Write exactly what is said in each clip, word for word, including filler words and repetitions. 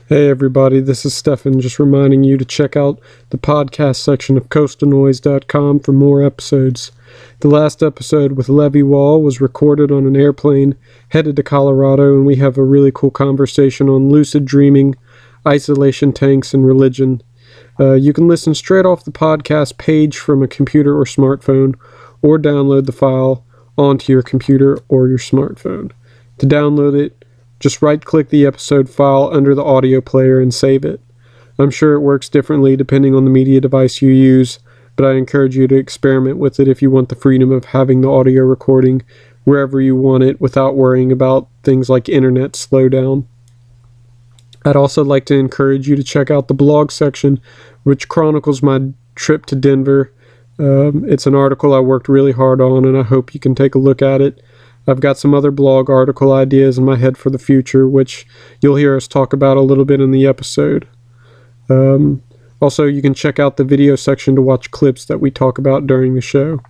Hey everybody, this is Stefan, just reminding you to check out the podcast section of coastal noise dot com for more episodes. The last episode with Levy Wall was recorded on an airplane headed to Colorado, and we have a really cool conversation on lucid dreaming, isolation tanks, and religion. Uh, you can listen straight off the podcast page from a computer or smartphone, or download the file onto your computer or your smartphone. To download it, just right-click the episode file under the audio player and save it. I'm sure it works differently depending on the media device you use, but I encourage you to experiment with it if you want the freedom of having the audio recording wherever you want it without worrying about things like internet slowdown. I'd also like to encourage you to check out the blog section, which chronicles my trip to Denver. Um, it's an article I worked really hard on, and I hope you can take a look at it. I've got some other blog article ideas in my head for the future, which you'll hear us talk about a little bit in the episode. Um, also, you can check out the video section to watch clips that we talk about during the show.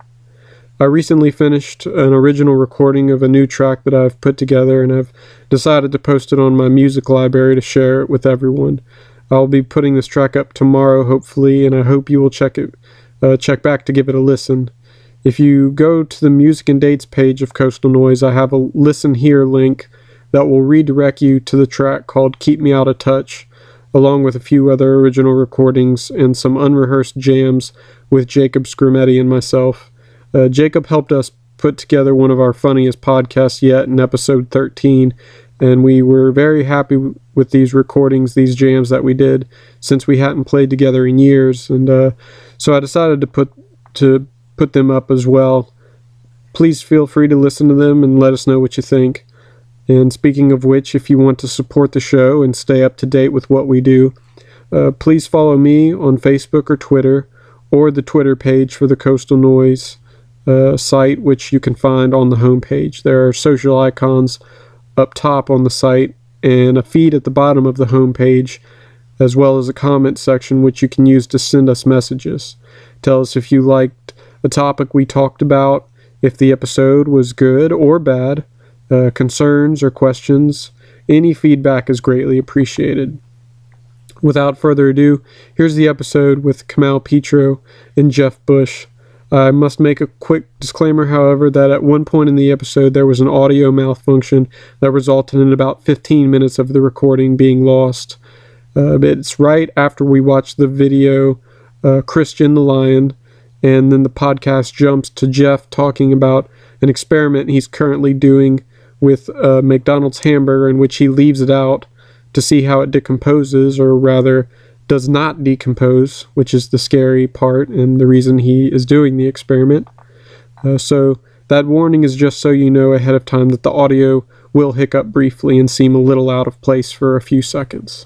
I recently finished an original recording of a new track that I've put together, and I've decided to post it on my music library to share it with everyone. I'll be putting this track up tomorrow, hopefully, and I hope you will check it, uh, check back to give it a listen. If you go to the music and dates page of Coastal Noise, I have a listen here link that will redirect you to the track called Keep Me Out of Touch, along with a few other original recordings and some unrehearsed jams with Jacob Scrimetti and myself. Uh, Jacob helped us put together one of our funniest podcasts yet in episode thirteen, and we were very happy with these recordings, these jams that we did, since we hadn't played together in years, and uh, so I decided to put to put them up as well. Please feel free to listen to them and let us know what you think. And speaking of which, if you want to support the show and stay up to date with what we do, uh, please follow me on Facebook or Twitter, or the Twitter page for the Coastal Noise uh, site, which you can find on the homepage. There are social icons up top on the site and a feed at the bottom of the homepage, as well as a comment section which you can use to send us messages. Tell us if you liked a topic we talked about, if the episode was good or bad, uh, concerns or questions. Any feedback is greatly appreciated. Without further ado, here's the episode with Kamal Petro and Jeff Bush. I must make a quick disclaimer, however, that at one point in the episode there was an audio malfunction that resulted in about fifteen minutes of the recording being lost. Uh, it's right after we watched the video uh, Christian the Lion, and then the podcast jumps to Jeff talking about an experiment he's currently doing with a McDonald's hamburger, in which he leaves it out to see how it decomposes, or rather does not decompose, which is the scary part and the reason he is doing the experiment. Uh, so that warning is just so you know ahead of time that the audio will hiccup briefly and seem a little out of place for a few seconds.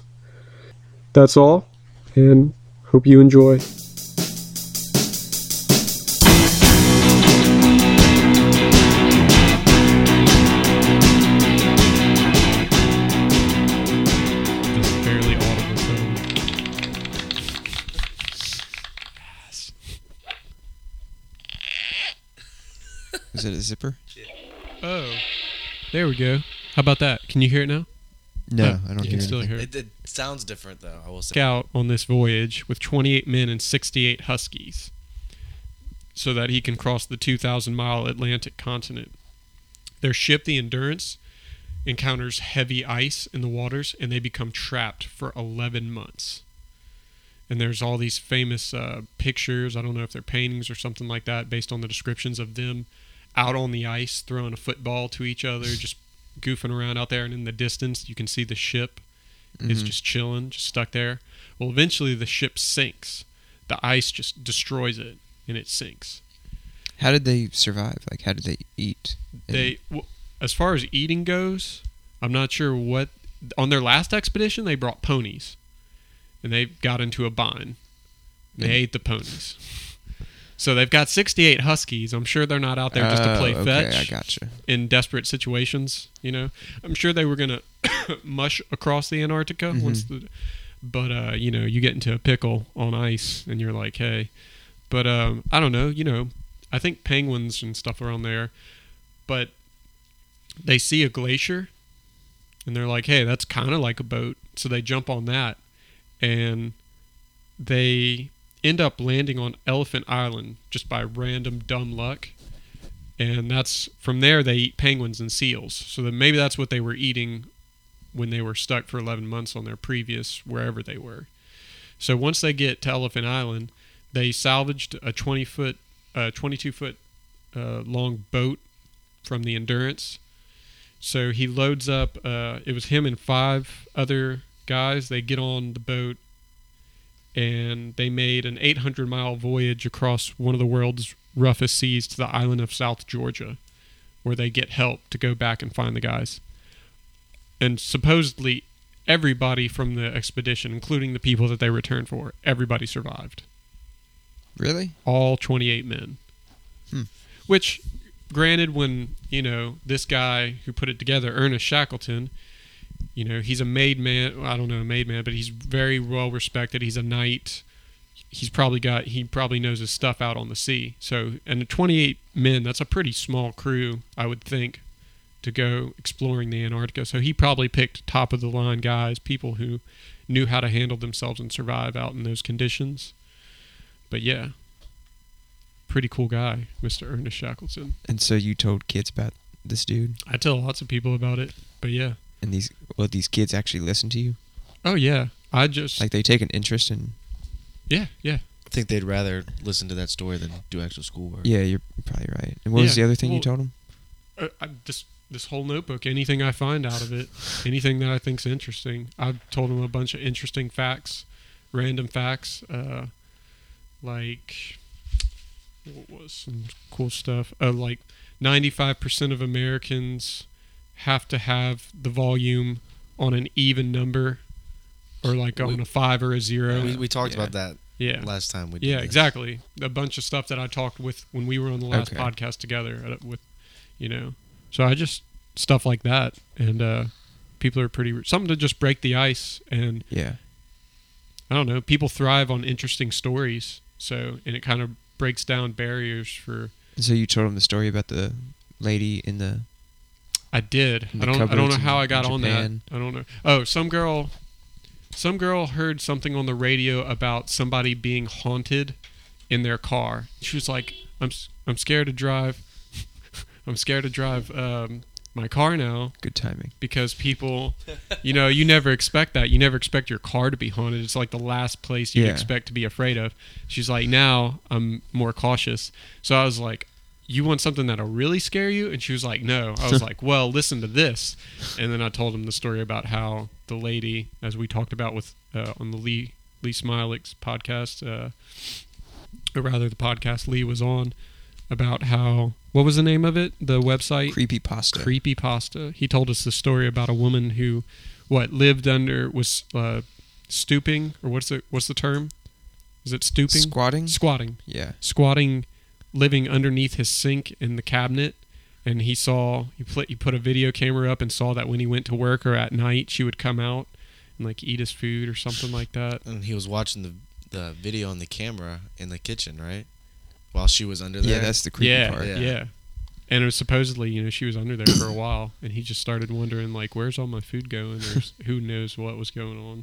That's all, and hope you enjoy. Is it a zipper? Oh, there we go. How about that? Can you hear it now? No, Oh, I don't you hear can still anything. hear it. It, it sounds different, though, I will say. Out on this voyage with twenty-eight men and sixty-eight huskies so that he can cross the two thousand mile Atlantic continent. Their ship, the Endurance, encounters heavy ice in the waters, and they become trapped for eleven months. And there's all these famous uh, pictures, I don't know if they're paintings or something like that, based on the descriptions of them out on the ice, throwing a football to each other, just goofing around out there. And in the distance, you can see the ship mm-hmm. is just chilling, just stuck there. Well, eventually the ship sinks. The ice just destroys it, and it sinks. How did they survive? Like, how did they eat? They, well, as far as eating goes, I'm not sure what. On their last expedition, they brought ponies, and they got into a bind. They mm. ate the ponies. So they've got sixty-eight huskies. I'm sure they're not out there just to play oh, fetch. Okay, I gotcha. In desperate situations, you know. I'm sure they were gonna mush across the Antarctica mm-hmm. once the, but uh, you know, you get into a pickle on ice, and you're like, hey. But um, I don't know. You know, I think penguins and stuff are on there, but they see a glacier, And they're like, hey, that's kind of like a boat. So they jump on that, and they end up landing on Elephant Island just by random dumb luck. And that's from there they eat penguins and seals. So then maybe that's what they were eating when they were stuck for eleven months on their previous wherever they were. So once they get to Elephant Island, they salvaged a twenty foot, uh, twenty-two foot uh, long boat from the Endurance. So he loads up, uh, it was him and five other guys. They get on the boat, and they made an eight hundred mile voyage across one of the world's roughest seas to the island of South Georgia, where they get help to go back and find the guys. And supposedly everybody from the expedition, including the people that they returned for, everybody survived. Really? All twenty-eight men. Hmm. Which, granted, when, you know, this guy who put it together, Ernest Shackleton, you know, he's a made man. Well, I don't know a made man, but he's very well respected. He's a knight. He's probably got, he probably knows his stuff out on the sea. So, and the twenty-eight men, that's a pretty small crew, I would think, to go exploring the Antarctica. So he probably picked top of the line guys, people who knew how to handle themselves and survive out in those conditions. But yeah, pretty cool guy, Mister Ernest Shackleton. And so you told kids about this dude? I tell lots of people about it, but yeah. And these, well, these kids actually listen to you? Oh yeah, I just Like they take an interest in... yeah, yeah. I think they'd rather listen to that story than do actual schoolwork. Yeah, you're probably right. And what was Yeah, the other thing well, you told them? Uh, I, this this whole notebook, anything I find out of it, anything that I think's interesting. I've told them a bunch of interesting facts, random facts, uh, like what was some cool stuff? Uh, like ninety-five percent of Americans have to have the volume on an even number, or like on We- a five or a zero. We, we talked Yeah. about that yeah. last time we did Yeah, this. exactly. A bunch of stuff that I talked with when we were on the last Okay. podcast together uh, with, you know. So I just, stuff like that. And uh, people are pretty, something to just break the ice. And Yeah. I don't know, people thrive on interesting stories. So, and it kind of breaks down barriers for, And so you told them the story about the lady in the... I did. In I the don't, I don't know cupboards how in- I got in on Japan. that. I don't know. Oh, some girl, some girl heard something on the radio about somebody being haunted in their car. She was like, I'm, s- I'm scared to drive. I'm scared to drive um, my car now Good timing. because people, you know, you never expect that. You never expect your car to be haunted. It's like the last place you Yeah. expect to be afraid of. She's like, now I'm more cautious. So I was like, you want something that'll really scare you? And she was like, no. I was like, well, listen to this. And then I told him the story about how the lady, as we talked about with uh, on the Lee Lee Smilek's podcast, uh, or rather the podcast Lee was on, about how, what was the name of it? The website? Creepy pasta. Creepy Pasta. He told us the story about a woman who, what, lived under, was uh, stooping, or what's it? What's the term? Is it stooping? Squatting? Squatting. Yeah. Squatting, living underneath his sink in the cabinet, and he saw, he put, he put a video camera up and saw that when he went to work or at night, she would come out and like eat his food or something like that. And he was watching the the video on the camera in the kitchen, right? While she was under there. Yeah, that's the creepy yeah, part. yeah, Yeah. And it was supposedly, you know, she was under there for a while, and he just started wondering, like, where's all my food going? Or who knows what was going on.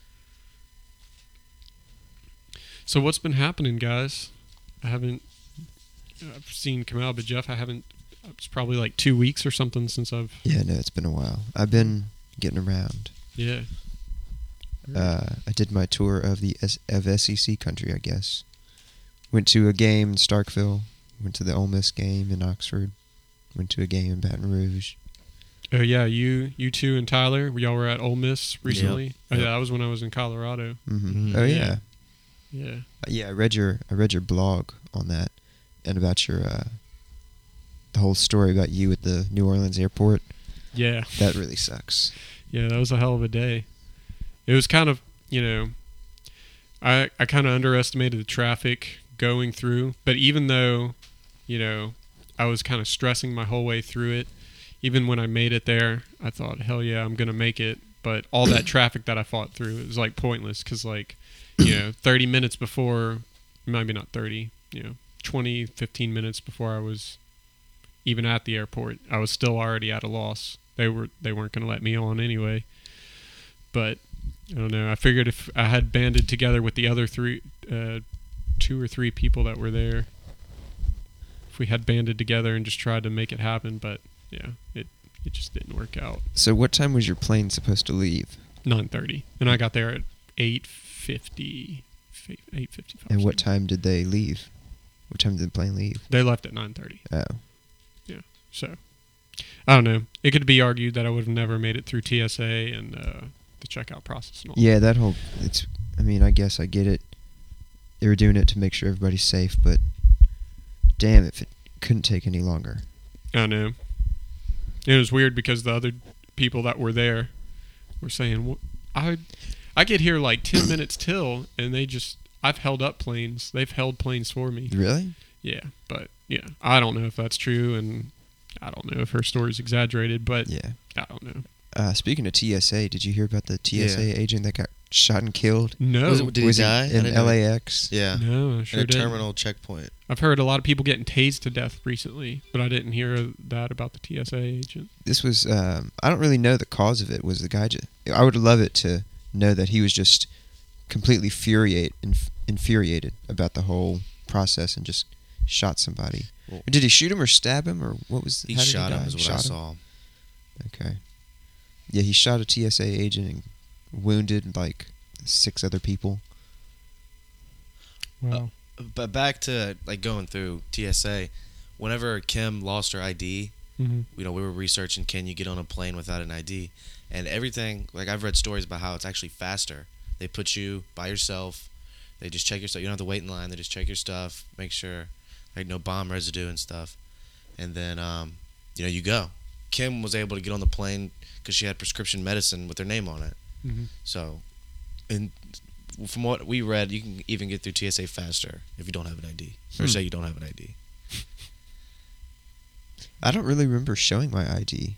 So what's been happening, guys? I haven't I've seen Kamal, but Jeff, I haven't. It's probably like two weeks or something since I've. Yeah, no, it's been a while. I've been getting around. Yeah. Uh, I did my tour of the S- of S E C country, I guess. Went to a game in Starkville. Went to the Ole Miss game in Oxford. Went to a game in Baton Rouge. Oh yeah, you you two and Tyler, y'all were at Ole Miss recently. Oh Yep. yeah, that was when I was in Colorado. Mm-hmm. Mhm. Oh Yeah. yeah. Yeah. Uh, Yeah, I read your I read your blog on that, and about your uh, the whole story about you at the New Orleans airport. Yeah. That really sucks. Yeah, that was a hell of a day. It was kind of, you know, I I kind of underestimated the traffic going through, but even though, you know, I was kind of stressing my whole way through it, even when I made it there, I thought, hell yeah, I'm going to make it. But all that traffic that I fought through, it was like pointless because, like, you know, thirty minutes before, maybe not thirty, you know, twenty, fifteen minutes before I was even at the airport, I was still already at a loss. they were they weren't going to let me on anyway. But I don't know. I figured if I had banded together with the other three, uh, two or three people that were there, if we had banded together and just tried to make it happen, but yeah, it it just didn't work out. So what time was your plane supposed to leave? nine thirty, and I got there at eight fifty, eight fifty-five. And what time did they leave? What time did the plane leave? They left at nine thirty. Oh. Yeah, so I don't know. It could be argued that I would have never made it through T S A and uh, the checkout process and all. Yeah, that whole, it's, I mean, I guess I get it. They were doing it to make sure everybody's safe, but damn, if it couldn't take any longer. I know. It was weird because the other people that were there were saying, well, I I get here like ten minutes till, and they just, I've held up planes. They've held planes for me. Really? Yeah, but yeah, I don't know if that's true, and I don't know if her story's exaggerated, but Yeah. I don't know. Uh, speaking of T S A, did you hear about the T S A Yeah. agent that got shot and killed? No, Was it- Did he Was die? I in didn't know. L A X? Yeah. no, I sure in a didn't. terminal checkpoint. I've heard a lot of people getting tased to death recently, but I didn't hear that about the T S A agent. This was, um, I don't really know the cause of it. Was the guy just, I would love it to know that he was just completely furiate, inf- infuriated about the whole process and just shot somebody. Well- Did he shoot him or stab him, or what was? He how did shot him, die? is what Shot I him? saw. Okay. Yeah, he shot a T S A agent and wounded like six other people. Wow. But back to like going through T S A, whenever Kim lost her I D, Mm-hmm. you know, we were researching can you get on a plane without an I D, and everything. Like I've read stories about how it's actually faster. They put you by yourself. They just check your stuff. You don't have to wait in line. They just check your stuff, make sure like no bomb residue and stuff, and then um, you know you go. Kim was able to get on the plane because she had prescription medicine with her name on it. Mm-hmm. So, and from what we read, you can even get through T S A faster if you don't have an I D, or Hmm. say you don't have an I D. I don't really remember showing my I D.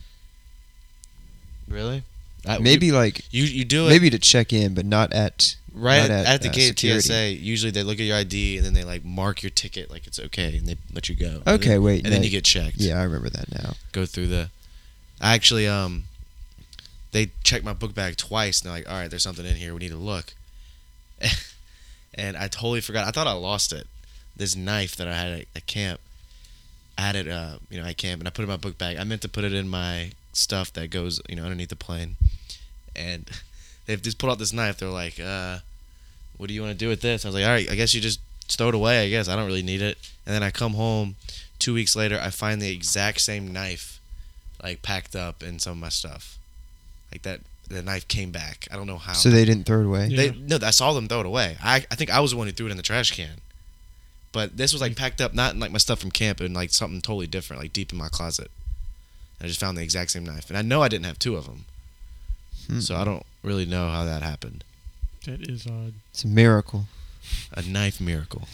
Really? I, Maybe you, like you you do it maybe to check in, but not at right not at, at the uh, gate of T security. S A. Usually they look at your I D and then they like mark your ticket like it's okay and they let you go. And Okay, then, wait, and then no. you get checked. Yeah, I remember that now. Go through the. I actually um. They checked my book bag twice and they're like, all right, there's something in here. We need to look. And I totally forgot. I thought I lost it. This knife that I had at, at camp. I had it, uh, you know, at camp, and I put it in my book bag. I meant to put it in my stuff that goes, you know, underneath the plane. And they've just pulled out this knife. They're like, uh, what do you want to do with this? I was like, all right, I guess you just throw it away, I guess. I don't really need it. And then I come home two weeks later, I find the exact same knife, like, packed up in some of my stuff. Like, that, the knife came back. I don't know how. So they didn't throw it away. Yeah. They, no, I saw them throw it away. I, I think I was the one who threw it in the trash can. But this was like packed up, not in like my stuff from camp, and like something totally different, like deep in my closet. I just found the exact same knife, and I know I didn't have two of them, Hmm. so I don't really know how that happened. That is odd. It's a miracle. A knife miracle.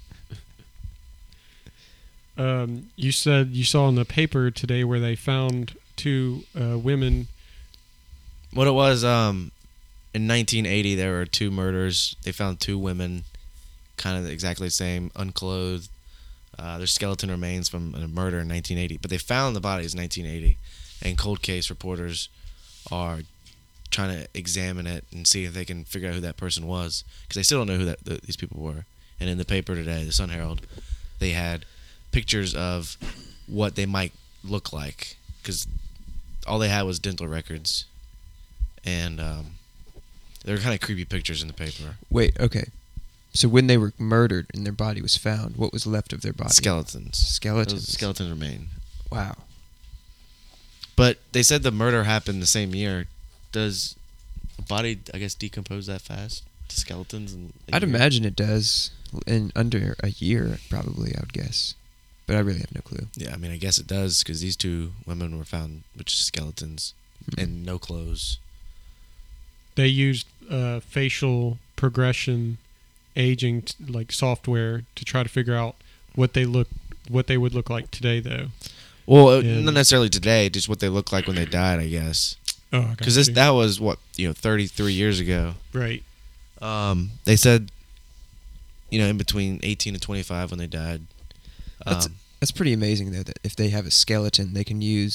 Um, you said you saw in the paper today where they found two uh, women. What it was, um, in nineteen eighty, there were two murders. They found two women, kind of exactly the same, unclothed. Uh, their skeleton remains from a murder in nineteen eighty, but they found the bodies in nineteen eighty, and cold case reporters are trying to examine it and see if they can figure out who that person was, because they still don't know who that th- these people were. And in the paper today, the Sun Herald, they had pictures of what they might look like, because all they had was dental records, and um, they were kind of creepy pictures in the paper. Wait, okay. So when they were murdered and their body was found, what was left of their body? Skeletons. Skeletons. Those skeletons remain. Wow. But they said the murder happened the same year. Does a body, I guess, decompose that fast to skeletons? In, in I'd a year? imagine it does in under a year, probably, I would guess. But I really have no clue. Yeah, I mean, I guess it does, because these two women were found with just skeletons Mhm. and no clothes. They used uh, facial progression aging t- like software to try to figure out what they look what they would look like today, though. Well, uh, Yeah. not necessarily today, just what they looked like when they died, I guess. Oh, I got Because this you. that was, what, you know, thirty-three years ago. right. Um, they said, you know, in between eighteen and twenty-five when they died. That's- Um, That's pretty amazing, though, that if they have a skeleton, they can use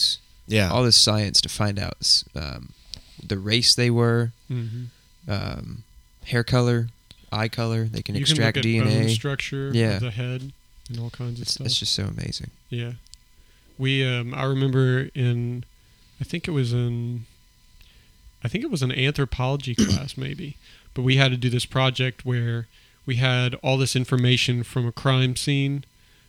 Yeah. all this science to find out s- um, the race they were, Mm-hmm. um, hair color, eye color. They can You extract can look at D N bone A. structure Yeah. of the head and all kinds of It's, stuff. it's just so amazing. Yeah. We um I remember in I think it was in I think it was an anthropology class maybe, but we had to do this project where we had all this information from a crime scene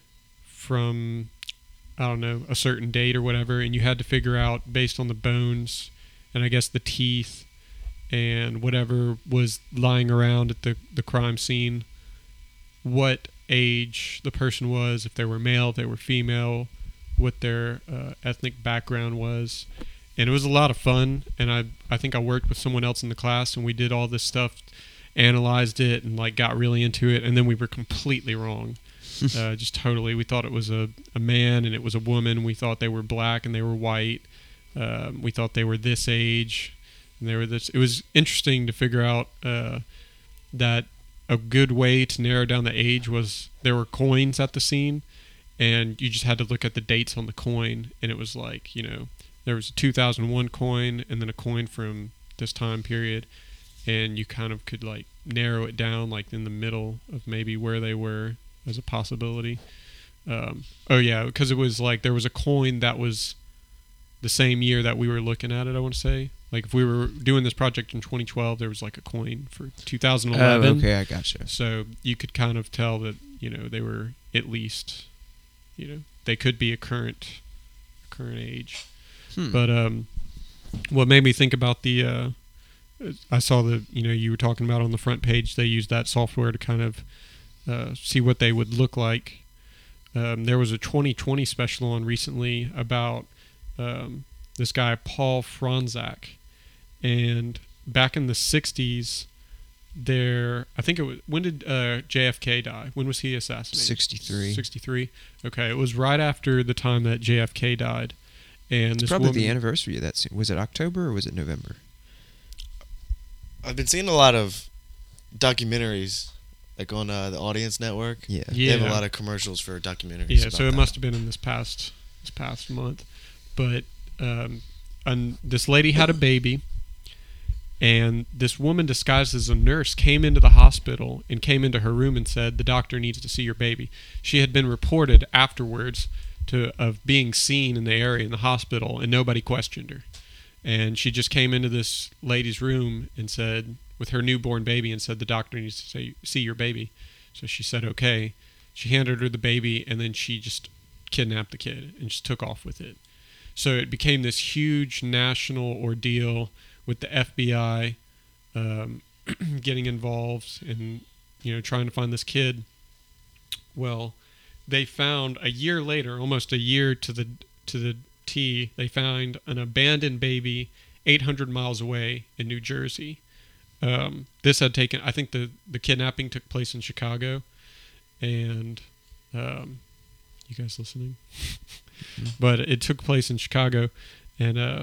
from I don't know, a certain date or whatever, and you had to figure out based on the bones and I guess the teeth and whatever was lying around at the, the crime scene, what age the person was, if they were male, if they were female, what their uh, ethnic background was. And it was a lot of fun, and I I think I worked with someone else in the class, and we did all this stuff, analyzed it, and like got really into it, and then we were completely wrong. uh, just totally. We thought it was a, a man and it was a woman. We thought they were black and they were white. Um, we thought they were this age and they were this. It was interesting to figure out uh, that a good way to narrow down the age was there were coins at the scene, and you just had to look at the dates on the coin, and it was like, you know, there was a two thousand one coin and then a coin from this time period, and you kind of could like narrow it down like in the middle of maybe where they were as a possibility. Um, oh yeah, because it was like there was a coin that was the same year that we were looking at it, I want to say. Like if we were doing this project in twenty twelve, there was like a coin for two thousand eleven. Oh, okay, I gotcha. So you could kind of tell that, you know, they were at least, you know, they could be a current current age. Hmm. But um, what made me think about the, uh, I saw the, you know, you were talking about on the front page, they used that software to kind of uh, see what they would look like. Um, there was a twenty twenty special on recently about um, this guy, Paul Franzak. And back in the sixties, there, I think it was, when did uh, J F K die? When was he assassinated? sixty-three. sixty-three? Okay, it was right after the time that J F K died. And It's this probably woman, the anniversary of that. scene. Was it October or was it November? I've been seeing a lot of documentaries, like on uh, the Audience Network. Yeah. Yeah. They have a lot of commercials for documentaries. Yeah, about so it that. must have been in this past this past month. But um, and this lady had a baby, and this woman disguised as a nurse came into the hospital and came into her room and said, "The doctor needs to see your baby." She had been reported afterwards to of being seen in the area in the hospital, and nobody questioned her. And she just came into this lady's room and said, with her newborn baby, and said, "The doctor needs to say, see your baby." So she said, "Okay." She handed her the baby, and then she just kidnapped the kid and just took off with it. So it became this huge national ordeal with the F B I um, getting involved and, you know, trying to find this kid. Well, they found a year later, almost a year to the to the T, they found an abandoned baby eight hundred miles away in New Jersey. Um, this had taken, I think the, the kidnapping took place in Chicago. And, um, you guys listening? But it took place in Chicago. And uh,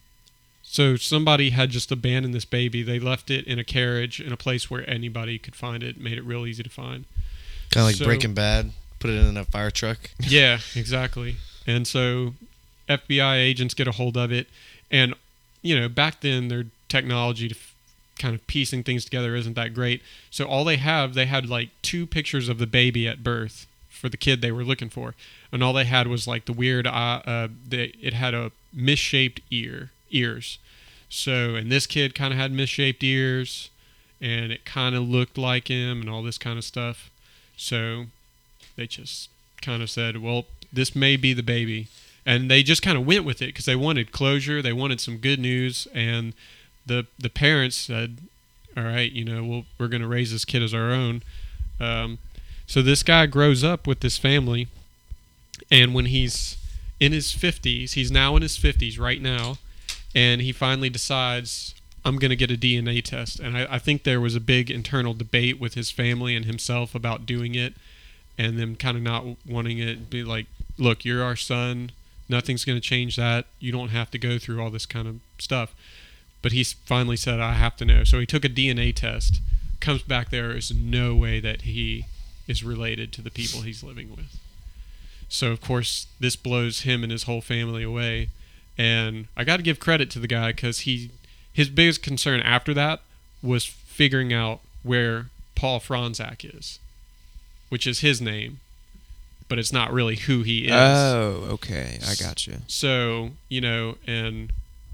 so somebody had just abandoned this baby. They left it in a carriage in a place where anybody could find it, made it real easy to find. Kind of like So- Breaking Bad. Put it in a fire truck. Yeah, exactly. And so F B I agents get a hold of it. And, you know, back then their technology to f- kind of piecing things together isn't that great. So all they have, they had like two pictures of the baby at birth for the kid they were looking for. And all they had was like the weird, uh, uh they, it had a misshaped ear, ears. So, and this kid kind of had misshaped ears, and it kind of looked like him and all this kind of stuff. So they just kind of said, well, this may be the baby. And they just kind of went with it because they wanted closure. They wanted some good news. And the the parents said, all right, you know, we'll, we're going to raise this kid as our own. Um, so this guy grows up with this family. And when he's in his fifties, he's now in his fifties right now. And he finally decides, I'm going to get a D N A test. And I, I think there was a big internal debate with his family and himself about doing it. And them kind of not wanting it, be like, look, you're our son. Nothing's going to change that. You don't have to go through all this kind of stuff. But he finally said, I have to know. So he took a D N A test. Comes back, there is no way that he is related to the people he's living with. So, of course, this blows him and his whole family away. And I got to give credit to the guy because he, his biggest concern after that was figuring out where Paul Franzak is, which is his name, but it's not really who he is. Oh, okay. I got you. So, you know, and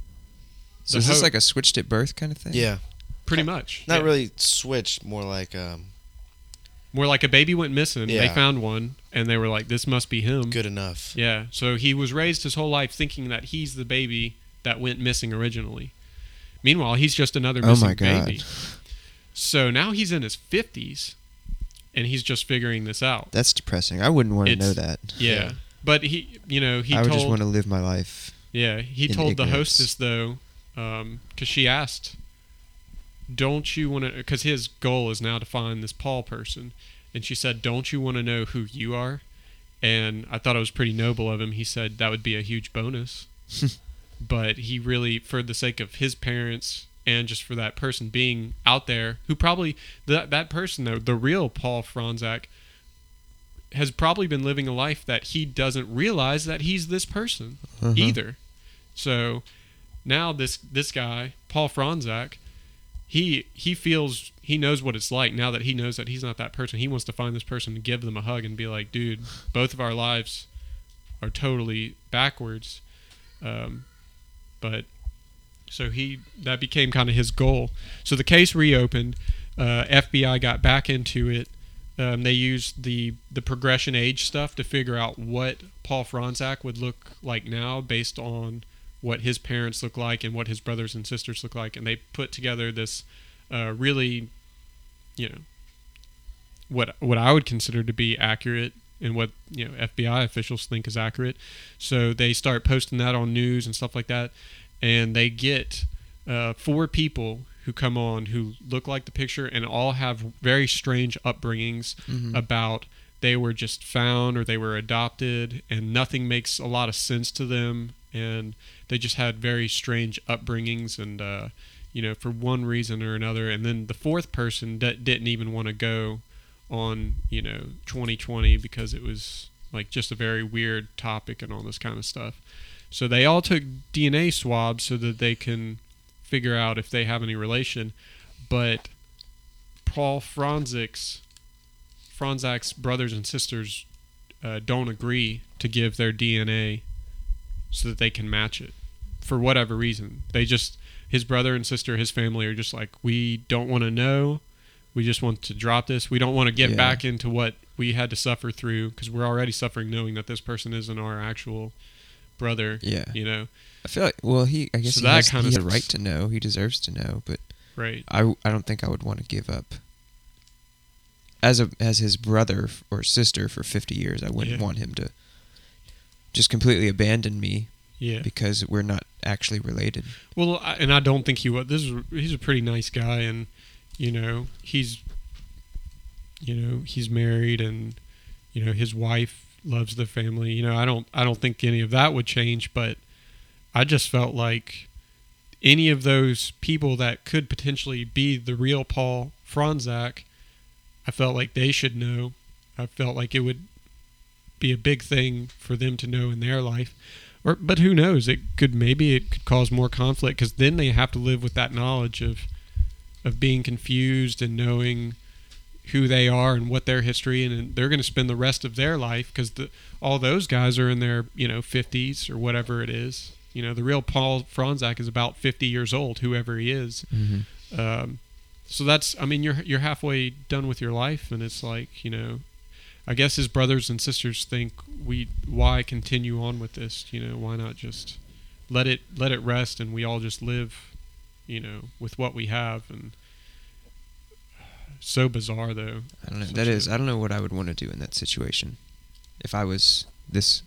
So the is this ho- like a switched at birth kind of thing? Yeah. pretty much. Not yeah. really switched, more like um, More like a baby went missing. They Yeah. found one, and they were like, this must be him. good enough. Yeah, so he was raised his whole life thinking that he's the baby that went missing originally. Meanwhile, he's just another Oh missing my God. baby. So now he's in his fifties, and he's just figuring this out. That's depressing. I wouldn't want to It's- know that. Yeah. Yeah. But he, you know, he I would told just want to live my life. Yeah, he in told the ignorance. hostess though, because she asked, "Don't you want to?" Because his goal is now to find this Paul person, and she said, "Don't you want to know who you are?" And I thought it was pretty noble of him. He said that would be a huge bonus, but he really, for the sake of his parents and just for that person being out there, who probably that that person though, the real Paul Franzak, has probably been living a life that he doesn't realize that he's this person Uh-huh. either. So now this this guy, Paul Franzak, he he feels he knows what it's like now that he knows that he's not that person. He wants to find this person and give them a hug and be like, dude, both of our lives are totally backwards. Um, but so he that became kind of his goal. So the case reopened. Uh, F B I got back into it. Um, they used the the progression age stuff to figure out what Paul Franzak would look like now based on what his parents look like and what his brothers and sisters look like, and they put together this uh, really, you know, what what I would consider to be accurate and what you know F B I officials think is accurate. So they start posting that on news and stuff like that, and they get uh, four people who come on who look like the picture and all have very strange upbringings Mhm. about they were just found or they were adopted and nothing makes a lot of sense to them, and they just had very strange upbringings and uh, you know, for one reason or another. And then the fourth person d- didn't even want to go on, you know, twenty twenty because it was like just a very weird topic and all this kind of stuff. So they all took D N A swabs so that they can figure out if they have any relation, but Paul Franzak's Franzak's brothers and sisters uh, don't agree to give their D N A so that they can match it for whatever reason. They just his brother and sister, his family are just like, we don't want to know. We just want to drop this. We don't want to get Yeah. back into what we had to suffer through because we're already suffering knowing that this person isn't our actual brother. Yeah. You know, I feel like, well, he, I guess So he that has, kinda he has a sucks. right to know. He deserves to know, but right? I, I don't think I would want to give up. As a as his brother f- or sister for fifty years, I wouldn't Yeah. want him to just completely abandon me Yeah. because we're not actually related. Well, I, and I don't think he was. This is he's a pretty nice guy, and you know he's, you know he's married, and you know his wife loves the family. You know, I don't I don't think any of that would change, but I just felt like any of those people that could potentially be the real Paul Franzak, I felt like they should know. I felt like it would be a big thing for them to know in their life. Or, but who knows? It could maybe it could cause more conflict because then they have to live with that knowledge of of being confused and knowing who they are and what their history, and, and they're going to spend the rest of their life because the all those guys are in their you know fifties or whatever it is. You know, the real Paul Franzak is about fifty years old, whoever he is. Mm-hmm. Um, so that's, I mean, you're you're halfway done with your life, and it's like, you know, I guess his brothers and sisters think we why continue on with this? You know, why not just let it let it rest, and we all just live, you know, with what we have. And so bizarre, though. I don't know. Such That is, a- I don't know what I would want to do in that situation. If I was this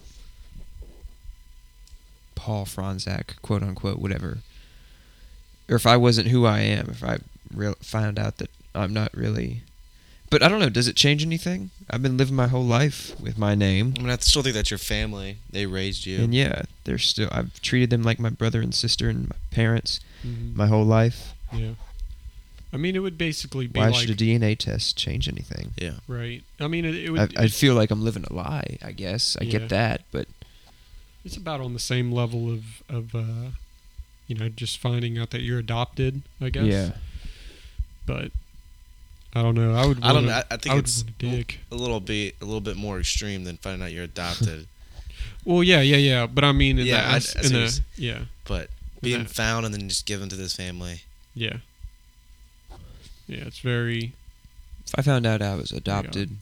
Paul Franzak, quote unquote, whatever, or if I wasn't who I am, if I real found out that I'm not really. But I don't know. Does it change anything? I've been living my whole life with my name, I mean, I still think that's your family. They raised you. and yeah, they're still. I've treated them like my brother and sister and my parents Mhm. my whole life. Yeah. I mean, it would basically be Why like should a D N A test change anything? Yeah. right. I mean, it, it would. I, I feel like I'm living a lie. I guess I Yeah. get that, but It's about on the same level of of uh, you know, just finding out that you're adopted, I guess. Yeah. But I don't know. I would. I don't wanna- know. I, I think I would it's wanna dig. a little bit a little bit more extreme than finding out you're adopted. Well, yeah, yeah, yeah. But I mean, in Yeah, the, I- I as- see in what the you're saying. yeah, But in being that- found and then just given to this family. yeah, yeah. It's very. If I found out I was adopted,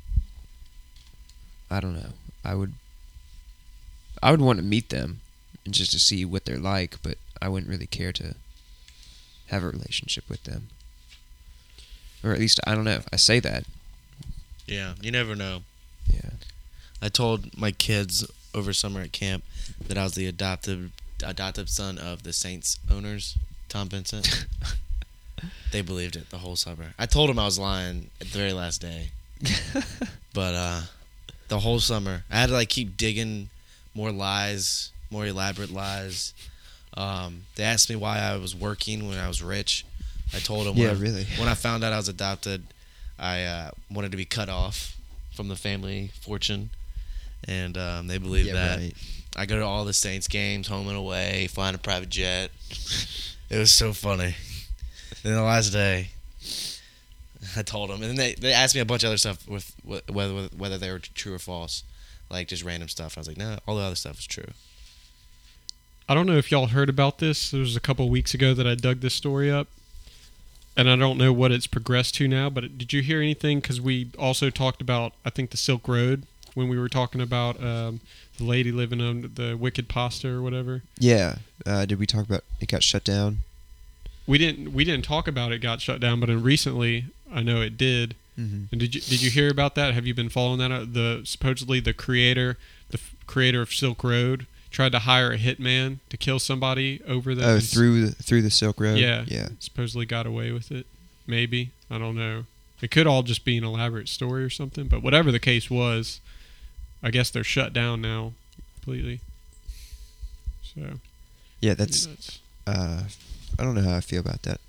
I don't know. I would. I would want to meet them, and just to see what they're like, but I wouldn't really care to have a relationship with them. Or at least I don't know. I say that. Yeah, you never know. Yeah. I told my kids over summer at camp that I was the adopted adoptive son of the Saints owners, Tom Vincent. They believed it the whole summer. I told them I was lying at the very last day. But uh, the whole summer, I had to like keep digging more lies, more elaborate lies. Um, they asked me why I was working when I was rich. I told them Yeah, when, I, really. when I found out I was adopted, I uh, wanted to be cut off from the family fortune. And um, they believed Yeah, that. right. I go to all the Saints games, home and away, flying a private jet. It was so funny. Then the last day, I told them, and then they, they asked me a bunch of other stuff with wh- whether whether they were true or false, like just random stuff. I was like, no, all the other stuff is true. I don't know if y'all heard about this. There was a couple weeks ago that I dug this story up, and I don't know what it's progressed to now. But did you hear anything? Because we also talked about, I think, the Silk Road when we were talking about um, the lady living on the Wicked Pasta or whatever. Yeah. Uh, did we talk about it got shut down? We didn't. We didn't talk about it got shut down, but in recently, I know it did. Mm-hmm. And did you did you hear about that? Have you been following that? Uh, The supposedly the creator, the f- creator of Silk Road, tried to hire a hitman to kill somebody over the Oh, through the, through the Silk Road. Yeah. Yeah. supposedly got away with it. Maybe. I don't know. It could all just be an elaborate story or something. But whatever the case was, I guess they're shut down now completely. So Yeah. That's. nuts. Uh, I don't know how I feel about that.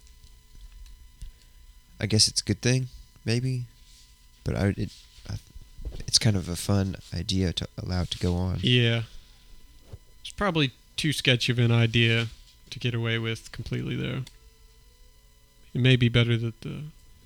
I guess it's a good thing, maybe, but I it, I, it's kind of a fun idea to allow it to go on. Yeah. It's probably too sketchy of an idea to get away with completely, though. It may be better that the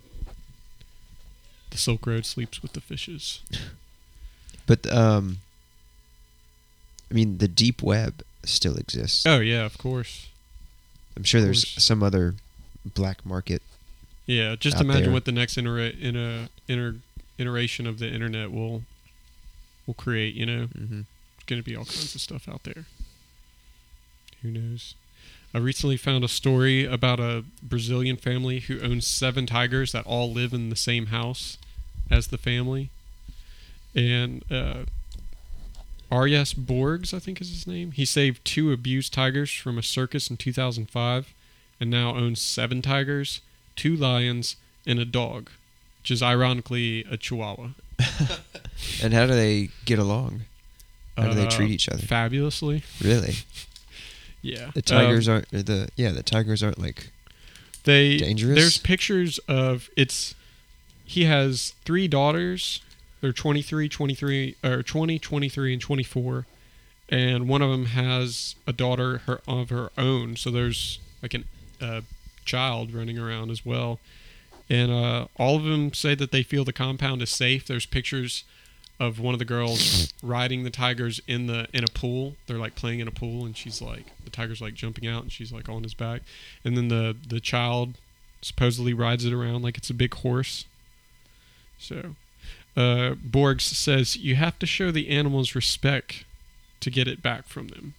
the Silk Road sleeps with the fishes. But um, I mean, the deep web still exists. Oh yeah, of course. I'm sure of there's course. some other black market. Yeah, just Out imagine there. what the next intera- in a inter- iteration of the internet will will create. You know, Mm-hmm. there's going to be all kinds of stuff out there. Who knows? I recently found a story about a Brazilian family who owns seven tigers that all live in the same house as the family. And uh, Arias Borgs, I think is his name. He saved two abused tigers from a circus in two thousand five and now owns seven tigers, two lions, and a dog, which is ironically a Chihuahua. And how do they get along? How do they Uh, treat each other? Fabulously. Really? Yeah. The tigers Um, aren't or the yeah the tigers aren't like They dangerous? There's pictures of it's. He has three daughters. They're twenty-three, twenty-three, or twenty, twenty-three, and twenty-four, and one of them has a daughter her of her own. So there's like an uh, child running around as well, and uh, all of them say that they feel the compound is safe. There's pictures of one of the girls riding the tigers in the in a pool. They're like playing in a pool, and she's like the tiger's like jumping out, and she's like on his back, and then the the child supposedly rides it around like it's a big horse. So, uh, Borgs says you have to show the animals respect to get it back from them,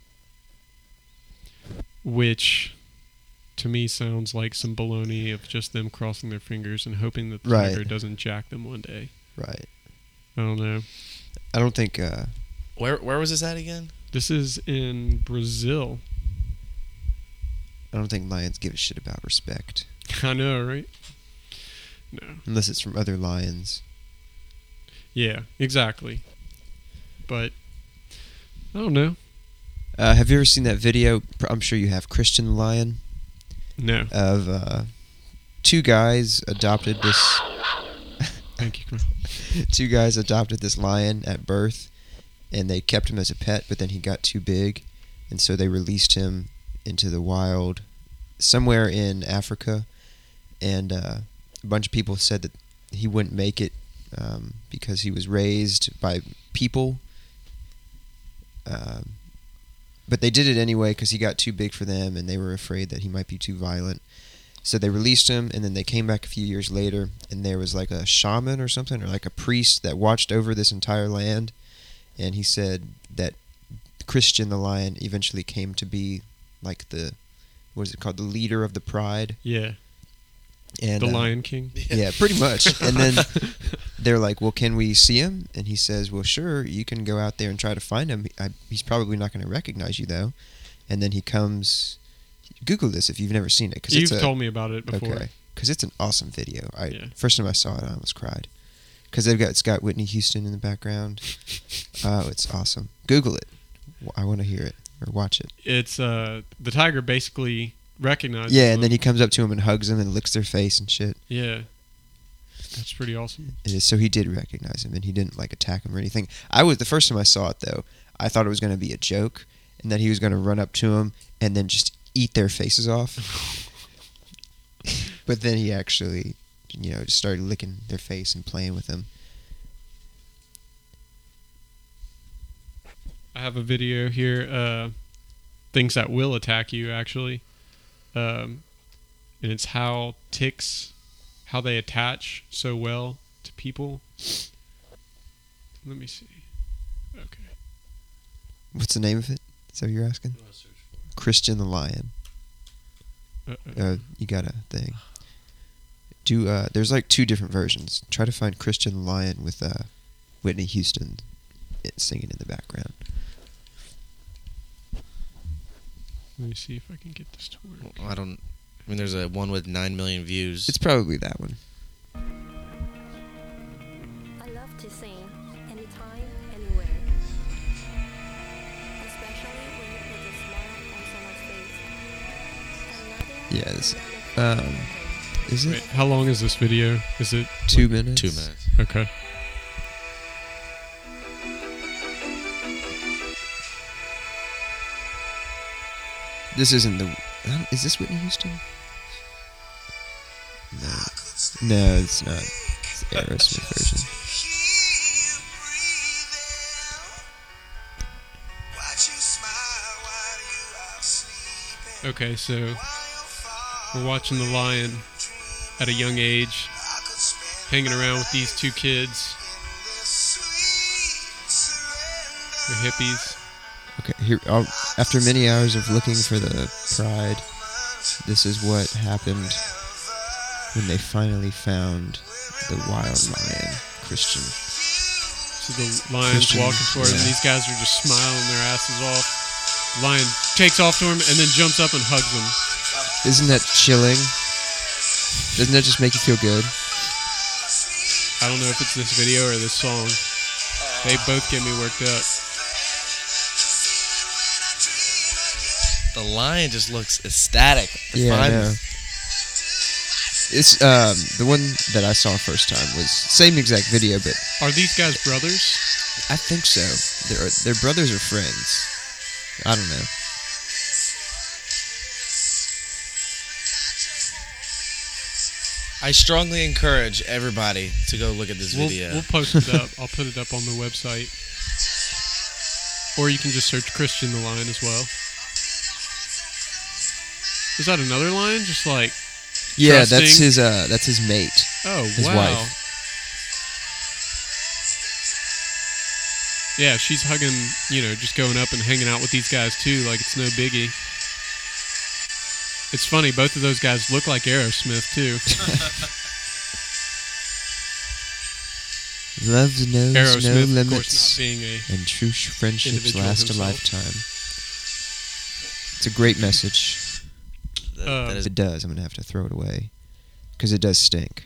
which to me sounds like some baloney of just them crossing their fingers and hoping that the Right. tiger doesn't jack them one day. right. I don't know. I don't think uh, Where where was this at again? This is in Brazil. I don't think lions give a shit about respect I know, right? No. unless it's from other lions. Yeah, exactly. But I don't know. Uh, have you ever seen that video? I'm sure you have. Christian Lion No. of uh, two guys adopted this. Thank you. Two guys adopted this lion at birth, and they kept him as a pet, but then he got too big, and so they released him into the wild somewhere in Africa, and uh, a bunch of people said that he wouldn't make it um, because he was raised by people, um, but they did it anyway because he got too big for them, and they were afraid that he might be too violent. So they released him, and then they came back a few years later, and there was like a shaman or something, or like a priest that watched over this entire land, and he said that Christian the lion eventually came to be like the, what is it called, the leader of the pride. Yeah. And the uh, Lion King. Yeah, pretty much. And then they're like, well, can we see him? And he says, well, sure, you can go out there and try to find him. I, he's probably not going to recognize you, though. And then he comes... Google this if you've never seen it. Cause You've it's a, told me about it before. Okay, because it's an awesome video. I Yeah. First time I saw it, I almost cried. Because they've got, it's got Whitney Houston in the background. Oh, it's awesome. Google it. I want to hear it or watch it. It's uh, the tiger basically recognizes Yeah, and them. then he comes up to him and hugs him and licks their face and shit. Yeah. That's pretty awesome. It is, so he did recognize him, and he didn't like attack him or anything. I was the first time I saw it though. I thought it was going to be a joke, and that he was going to run up to him and then just eat their faces off. But then he actually, you know, just started licking their face and playing with them. I have a video here. Uh, things that will attack you, actually. Um, and it's how ticks, how they attach so well to people. Let me see. Okay. What's the name of it? Is that what you're asking? Christian the Lion. Uh-oh. Uh, you got a thing. Do uh, there's like two different versions. Try to find Christian the Lion with uh, Whitney Houston singing in the background. Let me see if I can get this to work. I don't. I mean, there's a one with nine million views. It's probably that one. I love to sing anytime, anywhere. Especially when you put a smile on someone's face. Another Yeah, this- another um, Is it Wait, how long is this video? Is it two minutes? Two minutes. okay? This isn't the. I don't- Is this Whitney Houston? No, no, it's not. It's the Aerosmith version. Okay, so we're watching the lion at a young age, hanging around with these two kids. They're hippies. Okay, here. I'll, after many hours of looking for the pride, this is what happened when they finally found the wild lion, Christian. So the lion's Christian, walking toward him. yeah. These guys are just smiling their asses off. The lion takes off to him and then jumps up and hugs him. Isn't that chilling? Doesn't that just make you feel good? I don't know if it's this video or this song. They both get me worked up. The lion just looks ecstatic. If Yeah, I I'm- know. It's um the one that I saw first time was same exact video, but Are these guys brothers? I think so. They're they're brothers or friends. I don't know. I strongly encourage everybody to go look at this We'll, video. we'll post it up. I'll put it up on the website. Or you can just search Christian the Lion as well. Is that another lion? Just like, Yeah, that's Trusting. his uh that's his mate. oh, His wow. wife. Yeah, she's hugging, you know, just going up and hanging out with these guys too, like it's no biggie. It's funny, both of those guys look like Aerosmith too. Love knows no Aerosmith, of limits, course, not being a and true friendships individual last himself. a lifetime. It's a great message. That- uh, that If is it does, I'm gonna have to throw it away because it does stink.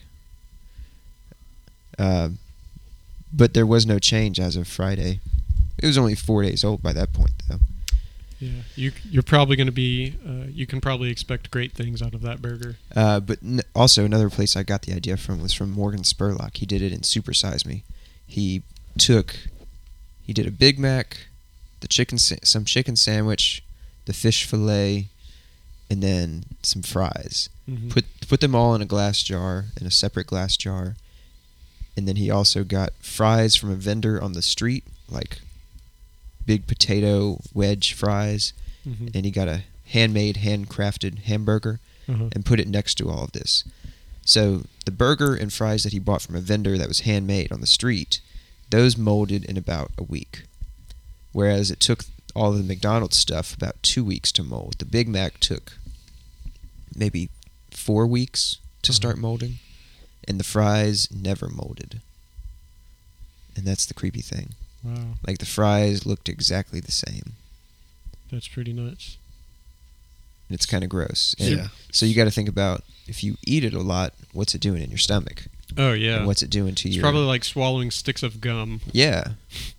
Uh, but there was no change as of Friday. It was only four days old by that point, though. Yeah, you you're probably going to be. Uh, you can probably expect great things out of that burger. Uh, but n- also another place I got the idea from was from Morgan Spurlock. He did it in Super Size Me. He took he did a Big Mac, the chicken, sa- some chicken sandwich, the fish fillet, and then some fries. Mhm. Put put them all in a glass jar, in a separate glass jar. And then he also got fries from a vendor on the street, like big potato wedge fries. Mhm. And he got a handmade, handcrafted hamburger Uh-huh. and put it next to all of this. So the burger and fries that he bought from a vendor that was handmade on the street, those molded in about a week. Whereas it took all of the McDonald's stuff about two weeks to mold. The Big Mac took maybe four weeks to Uh-huh. start molding, and the fries never molded. And that's the creepy thing. Wow, Like the fries looked exactly the same. that's pretty nuts. And it's kind of gross. And Yeah. So you got to think about, if you eat it a lot, what's it doing in your stomach? Oh yeah, And what's it doing to it's your... probably like swallowing sticks of gum, Yeah.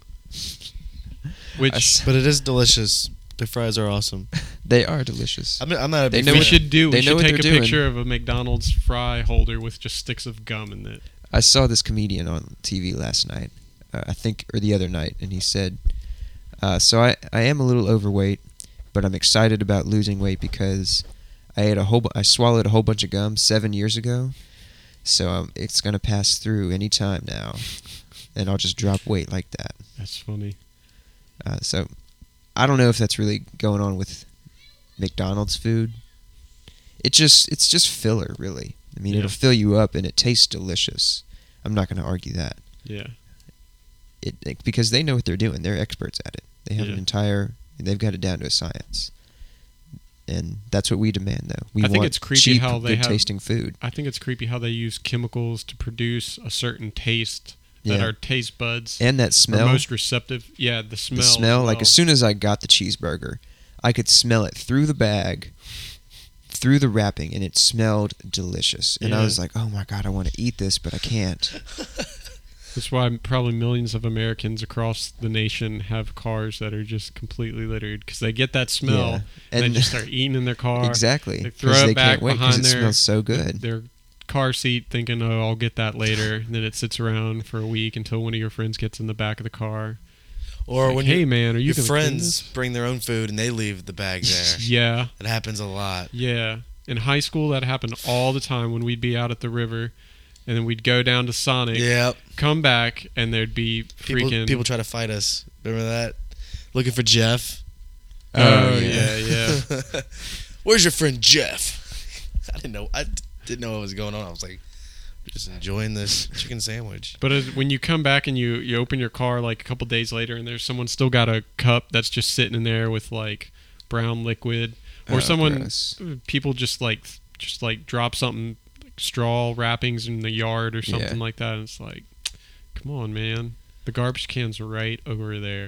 which I s- But it is delicious. The fries are awesome. They are delicious. I'm, I'm not a They big know we what- fan. should do. they We know should what take a they're doing. picture of a McDonald's fry holder with just sticks of gum in it. I saw this comedian on T V last night, uh, I think, or the other night, and he said, uh, so I, I am a little overweight, but I'm excited about losing weight because I ate a whole bu- I swallowed a whole bunch of gum seven years ago, so um, it's going to pass through any time now, and I'll just drop weight like that. That's funny. Uh, so I don't know if that's really going on with McDonald's food. It just it's just filler, really. I mean, Yeah. it'll fill you up and it tastes delicious. I'm not going to argue that. Yeah. It, it because they know what they're doing. They're experts at it. They have Yeah. an entire. They've got it down to a science. And that's what we demand, though. We I think want it's creepy cheap, how they good have- tasting food. I think it's creepy how they use chemicals to produce a certain taste that Yeah. our taste buds And that are smell. most receptive. Yeah, the smell. the as smell. Like well. as soon as I got the cheeseburger, I could smell it through the bag, through the wrapping, and it smelled delicious. And I Yeah. was like, "Oh my god, I want to eat this, but I can't." That's why probably millions of Americans across the nation have cars that are just completely littered because they get that smell Yeah. and, And- they just start eating in their car. Exactly. They 'Cause throw it they back can't wait behind it their smells so good. their car seat, thinking, "Oh, I'll get that later." And then it sits around for a week until one of your friends gets in the back of the car. Or Like, when hey your, man, are you your gonna clean friends this?" bring their own food and they leave the bag there. Yeah, It happens a lot. yeah. In high school, that happened all the time when we'd be out at the river, and then we'd go down to Sonic, Yep. come back, and there'd be People freaking. people try to fight us. Remember that? Looking for Jeff. oh Oh, yeah, yeah. yeah. Where's your friend Jeff? I didn't know. I didn't know what was going on. I was like, just enjoying this chicken sandwich. But as, when you come back and you, you open your car like a couple days later and there's someone still got a cup that's just sitting in there with like brown liquid, or Oh, someone gross. people just like just like drop something like straw wrappings in the yard or something Yeah. like that, and it's like, come on, man, the garbage can's right over there.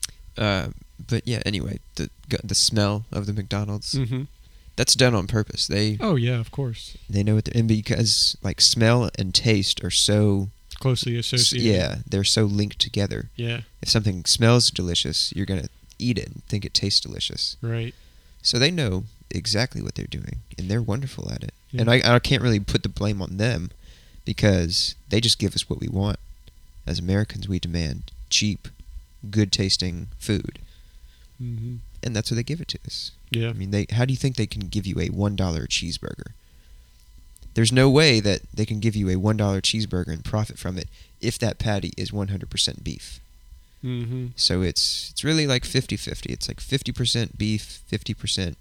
Uh, but yeah, anyway, the the smell of the McDonald's, Mm-hmm. that's done on purpose. They Oh yeah, of course, they know what they're, and because like smell and taste are so closely associated. yeah, they're so linked together. Yeah. If something smells delicious, you're gonna eat it and think it tastes delicious. Right. So they know exactly what they're doing, and they're wonderful at it. Yeah. And I, I can't really put the blame on them because they just give us what we want. As Americans, we demand cheap, good tasting food, Mm-hmm. and that's what they give it to us. Yeah. I mean, they how do you think they can give you a one dollar cheeseburger? There's no way that they can give you a one dollar cheeseburger and profit from it if that patty is one hundred percent beef. Mm-hmm. So it's it's really like fifty-fifty. It's like fifty percent beef, fifty percent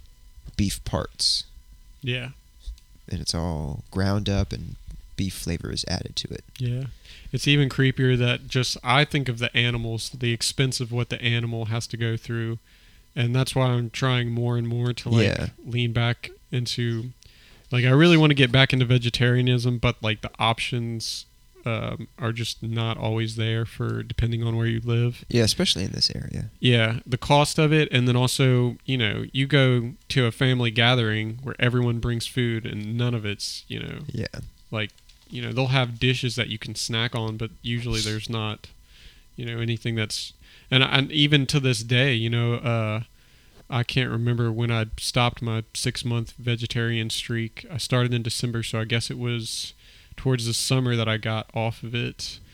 beef parts. Yeah. And it's all ground up and beef flavor is added to it. Yeah. It's even creepier that just I think of the animals, the expense of what the animal has to go through. And that's why I'm trying more and more to like Yeah. lean back into like I really want to get back into vegetarianism, but like the options um, are just not always there for depending on where you live. Yeah, especially in this area. Yeah, the cost of it, and then also, you know, you go to a family gathering where everyone brings food and none of it's, you know, Yeah. like, you know, they'll have dishes that you can snack on, but usually there's not, you know, anything that's, and, and even to this day, you know, uh, I can't remember when I stopped my six month vegetarian streak. I started in December, so I guess it was towards the summer that I got off of it.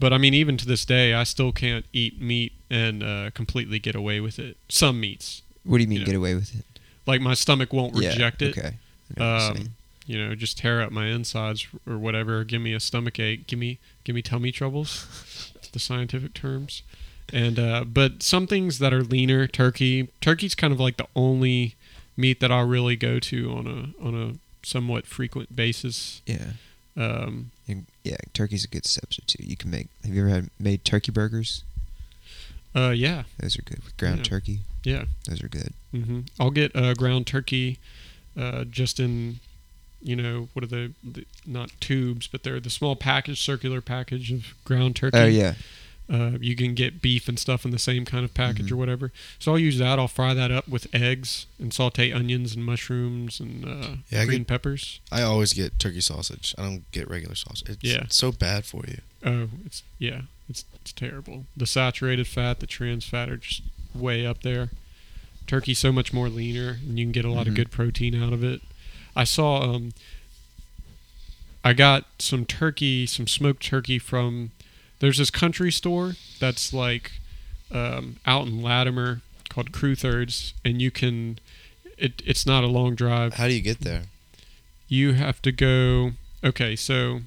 But I mean, even to this day, I still can't eat meat and uh, completely get away with it. Some meats, What do you mean You know. get away with it? like my stomach won't Yeah, reject it. Okay. I know what you're Um, saying. you know, just tear up my insides or whatever. Give me a stomach ache. Give me, give me tummy troubles. The scientific terms. And uh, but some things that are leaner, turkey. Turkey's kind of like the only meat that I'll really go to on a on a somewhat frequent basis. Yeah. Um, And, yeah, turkey's a good substitute. You can make. Have you ever had made turkey burgers? uh, yeah, Those are good with ground Yeah. turkey. yeah. Those are good. hmm I'll get uh, ground turkey, uh, just in, you know, what are the, the not tubes, but they're the small package, circular package of ground turkey. Oh yeah. Uh, you can get beef and stuff in the same kind of package Mhm. or whatever. So I'll use that. I'll fry that up with eggs and saute onions and mushrooms and uh, Yeah, I green get- peppers. I always get turkey sausage. I don't get regular sausage. It's Yeah. so bad for you. Oh, it's yeah, it's it's terrible. The saturated fat, the trans fat are just way up there. Turkey's so much more leaner, and you can get a lot of Mhm. good protein out of it. I saw um, I got some turkey, some smoked turkey from. There's this country store that's like um, out in Latimer called Crew Thirds, and you can. It it's not a long drive. How do you get there? You have to go. Okay, so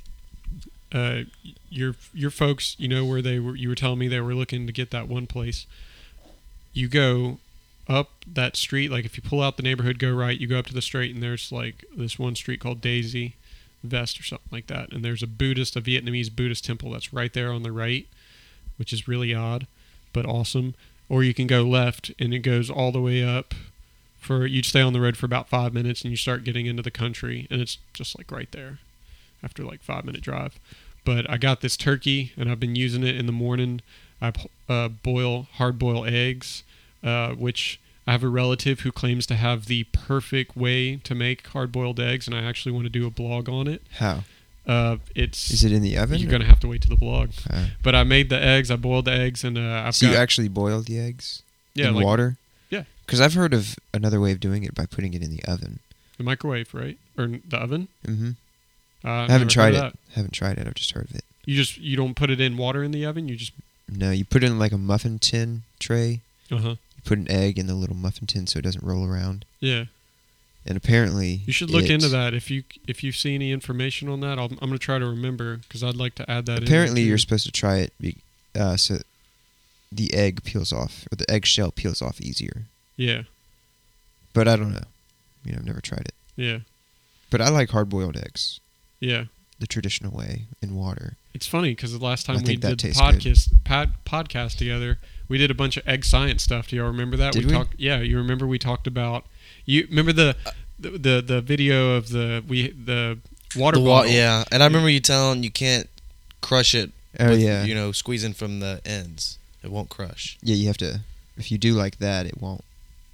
uh, your your folks, you know where they were. You were telling me they were looking to get that one place. You go up that street. Like if you pull out the neighborhood, go right. You go up to the straight, and there's like this one street called Daisy Vest or something like that. And there's a Buddhist, a Vietnamese Buddhist temple that's right there on the right, which is really odd, but awesome. Or you can go left, and it goes all the way up. For you'd stay on the road for about five minutes, and you start getting into the country, and it's just like right there, after like five minute drive. But I got this turkey, and I've been using it in the morning. I uh, boil hard boil eggs, uh, which I have a relative who claims to have the perfect way to make hard boiled eggs, and I actually want to do a blog on it. How? Uh, it's Is it in the oven? you're or- gonna have to wait to the blog. Uh, But I made the eggs. I boiled the eggs, and uh, I've so got you actually boiled the eggs yeah, in like water? Yeah. Because I've heard of another way of doing it by putting it in the oven. the microwave, right, or in the oven. Mm-hmm. Uh, I haven't never tried heard it. of that. Haven't tried it. I've just heard of it. You just you don't put it in water in the oven. You just No, you put it in like a muffin tin tray. uh huh You put an egg in the little muffin tin so it doesn't roll around. yeah. And apparently, You should look it- into that if you if you see any information on that. I'll, I'm gonna try to remember because I'd like to add that. Apparently, in there you're too. supposed to try it be, uh, so the egg peels off, or the eggshell peels off easier. Yeah, But I don't know. You know, I've never tried it. yeah, But I like hard-boiled eggs, yeah. the traditional way, in water. It's funny because the last time I we think that did the tastes good. podcast pod, podcast together, we did a bunch of egg science stuff. Do y'all remember that? Did we? talked. Yeah, you remember we talked about. You remember the the the, the video of the we the water The wa- bottle. yeah, and I remember you telling you can't crush it. Oh, with, yeah. You know, squeezing from the ends, it won't crush. Yeah, you have to... If you do like that, it won't.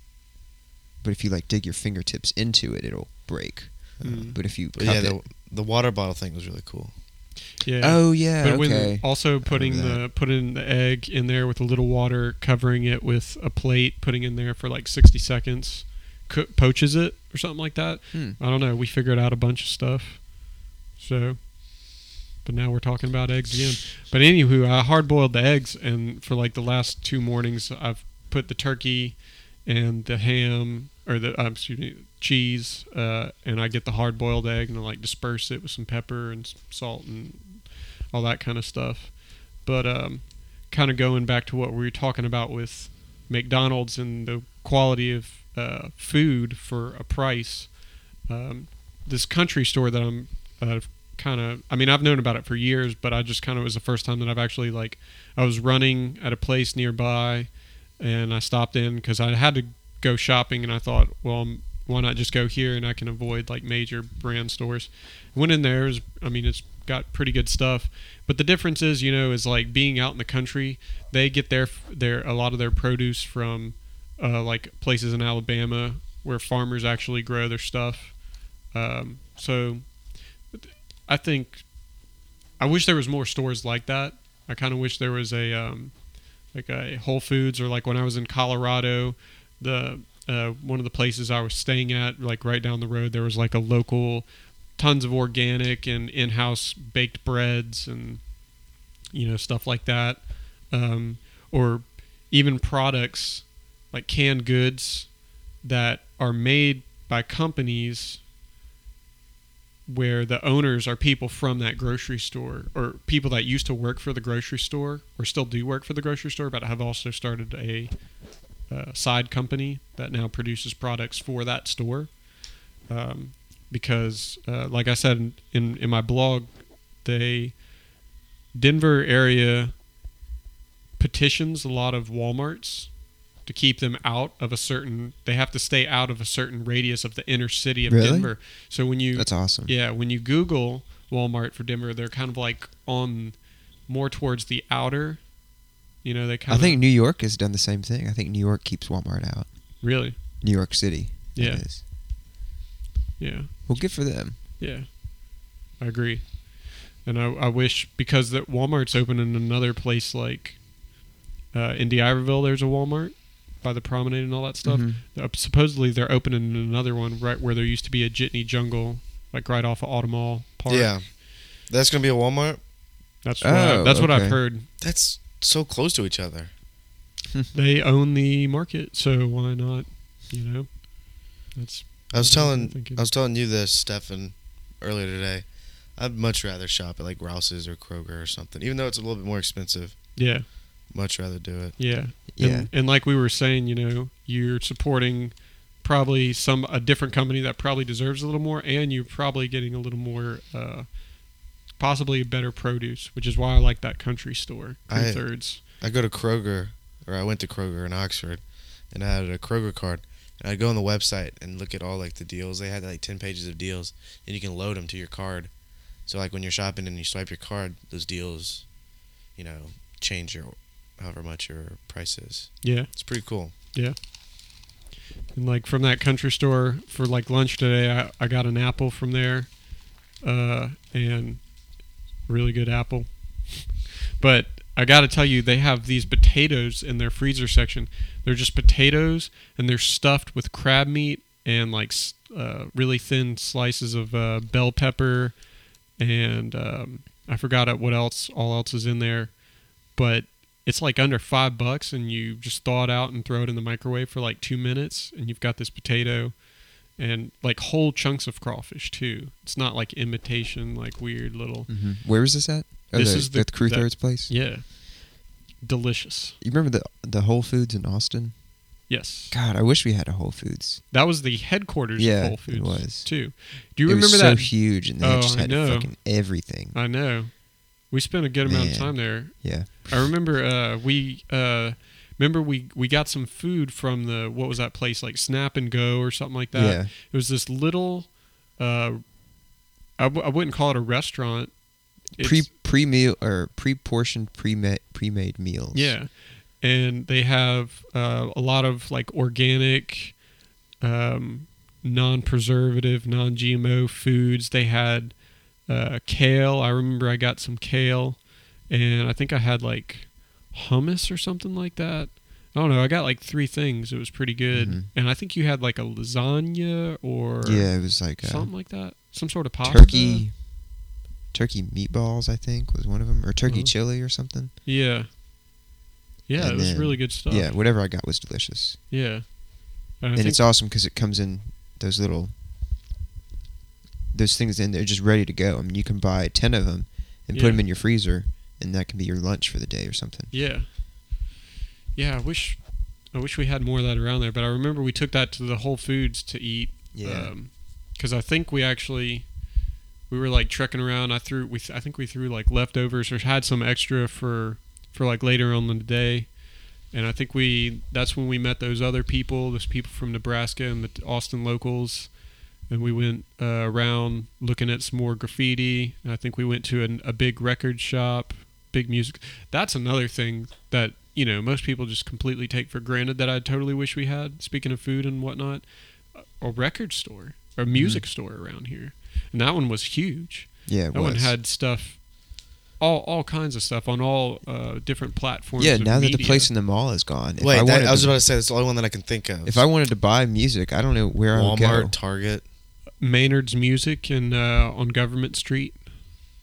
But if you, like, dig your fingertips into it, it'll break. Uh, Mm. but if you But cup yeah, it... the, the water bottle thing was really cool. yeah. Oh, yeah, But when okay. also putting remember the putting the egg in there with a little water, covering it with a plate, putting in there for like sixty seconds, co- poaches it or something like that. Hmm. I don't know. We figured out a bunch of stuff. So, but now we're talking about eggs again. But anywho, I hard boiled the eggs, and for like the last two mornings, I've put the turkey and the ham or the uh, excuse me cheese, uh, and I get the hard boiled egg and I like disperse it with some pepper and s- salt and all that kind of stuff. But um, kind of going back to what we were talking about with McDonald's and the quality of uh, food for a price. Um, this country store that I'm uh, kind of, I mean, I've known about it for years, but I just kind of was the first time that I've actually like, I was running at a place nearby, and I stopped in because I had to go shopping, and I thought, well, um, why not just go here and I can avoid like major brand stores. Went in there, it was, I mean, it's got pretty good stuff, but the difference is, you know, is like being out in the country, they get their their a lot of their produce from uh, like places in Alabama where farmers actually grow their stuff. Um, so I think I wish there was more stores like that. I kind of wish there was a um, like a Whole Foods, or like when I was in Colorado, the uh, one of the places I was staying at, like right down the road, there was like a local, tons of organic and in-house baked breads and you know, stuff like that, um, or even products like canned goods that are made by companies where the owners are people from that grocery store, or people that used to work for the grocery store or still do work for the grocery store, but have also started a uh, side company that now produces products for that store. Um, because, uh, like I said in, in my blog, they Denver area petitions a lot of Walmarts to keep them out of a certain, they have to stay out of a certain radius of the inner city of Really? Denver. So when you, That's awesome. yeah, when you Google Walmart for Denver, they're kind of like on more towards the outer, you know, they kind I of. think New York has done the same thing. I think New York keeps Walmart out. Really? New York City. that Yeah. is. Yeah. Well, good for them. Yeah. I agree. And I, I wish, because that Walmart's open in another place like uh, in D'Iberville, there's a Walmart by the promenade and all that stuff. Mhm. Uh, supposedly they're opening another one right where there used to be a Jitney Jungle, like right off of Automall Park. Yeah. That's going to be a Walmart? That's what, I, Oh, that's what okay. I've heard. That's so close to each other. They own the market, so why not? You know, that's. I was that's what I'm telling thinking. I was telling you this, Stefan, earlier today. I'd much rather shop at like Rouse's or Kroger or something, even though it's a little bit more expensive. Yeah, Much rather do it. yeah, Yeah. And, and like we were saying, you know, you're supporting probably some a different company that probably deserves a little more, and you're probably getting a little more, uh, possibly better produce, which is why I like that country store, I- Two Thirds. I go to Kroger, or I went to Kroger in Oxford, and I had a Kroger card. And I'd go on the website and look at all like the deals. They had like ten pages of deals, and you can load them to your card. So like when you're shopping and you swipe your card, those deals, you know, change your however much your price is. Yeah. It's pretty cool. And like from that country store for like lunch today, I, I got an apple from there, uh, and really good apple. But I got to tell you, they have these potatoes in their freezer section. They're just potatoes, and they're stuffed with crab meat and like s- uh, really thin slices of uh, bell pepper, and um, I forgot what else. All else is in there, but it's like under five bucks, and you just thaw it out and throw it in the microwave for like two minutes, and you've got this potato, and like whole chunks of crawfish too. It's not like imitation, like weird little. Mm-hmm. Where is this at? Oh, This the, is the- the Crew that- Thirds place. Yeah, delicious. You remember the the Whole Foods in Austin? Yes, God, I wish we had a Whole Foods. that was the headquarters Yeah, of Whole it Foods. was. Too. Do you it remember was that? so huge, and they Oh, just I had know. fucking everything. I know. We spent a good amount of Man. time there. Yeah. I remember uh, we uh, remember we we got some food from the what was that place, like Snap and Go or something like that. Yeah. It was this little. Uh, I, w- I wouldn't call it a restaurant. It's- Pre pre meal or pre portioned pre pre made meals. Yeah, and they have uh, a lot of like organic, um, non-preservative, non-G M O foods. They had uh, kale. I remember I got some kale, and I think I had like hummus or something like that. I don't know. I got like three things. It was pretty good, Mhm. and I think you had like a lasagna or Yeah, it was like uh, something like that, some sort of pasta. turkey. Turkey meatballs, I think, was one of them, or turkey Uh-huh. chili or something. Yeah. Yeah, And it was then- really good stuff. Yeah, whatever I got was delicious, Yeah. And I and think- it's awesome because it comes in those little, those things in there just ready to go. I mean, you can buy ten of them and put Yeah. them in your freezer, and that can be your lunch for the day or something. Yeah. Yeah, I wish I wish we had more of that around there, but I remember we took that to the Whole Foods to eat. Yeah. Because I think we actually we were like trekking around. I threw we th- I think we threw like leftovers or had some extra for for like later on in the day. And I think we that's when we met those other people, those people from Nebraska and the Austin locals. And we went uh, around looking at some more graffiti. And I think we went to an, a big record shop, big music. That's another thing that, you know, most people just completely take for granted that I totally wish we had. Speaking of food and whatnot, a, a record store, or a music store around here. And that one was huge. Yeah, it That was. one had stuff, all all kinds of stuff on all uh, different platforms. yeah, of now that the media. place in the mall is gone. If Wait, I that, wanted I was to, about to say that's the only one that I can think of. if I wanted to buy music, I don't know where I would Walmart, go. Target. Maynard's Music in uh, on Government Street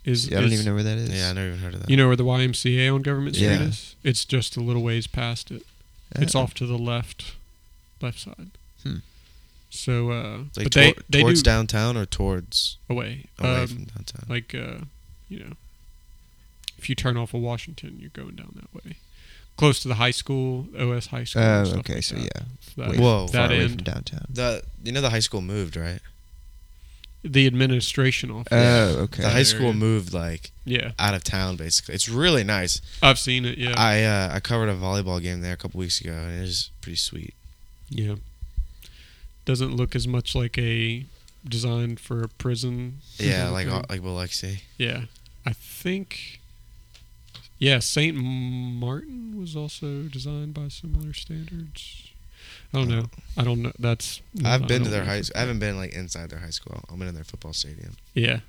is. Yeah, I don't is- even know where that is. Yeah, I never even heard of that. You know where the Y M C A on Government Street Yeah. is? It's just a little ways past it. It's Oh. off to the left, left side. Hmm. So, uh, like but they tor- they towards do downtown or towards away. away Um, from downtown. like uh, you know, if you turn off of Washington, you're going down that way, close to the high school, O S High School. and Oh, stuff okay. like So that. yeah, That, way Whoa. far that away end, from downtown. the you know the high school moved, right? the administration office. Oh, okay. The high school area. moved like Yeah, out of town basically. It's really nice. I've seen it. Yeah, I uh, I covered a volleyball game there a couple weeks ago, and it was pretty sweet. yeah. Doesn't look as much like a designed for a prison. Yeah, like thing. like Biloxi. Yeah, I think. Yeah, Saint Martin was also designed by similar standards. I don't know. I don't know. That's. I I've been to don't their know. high. I haven't been like inside their high school. I've been in their football stadium. Yeah.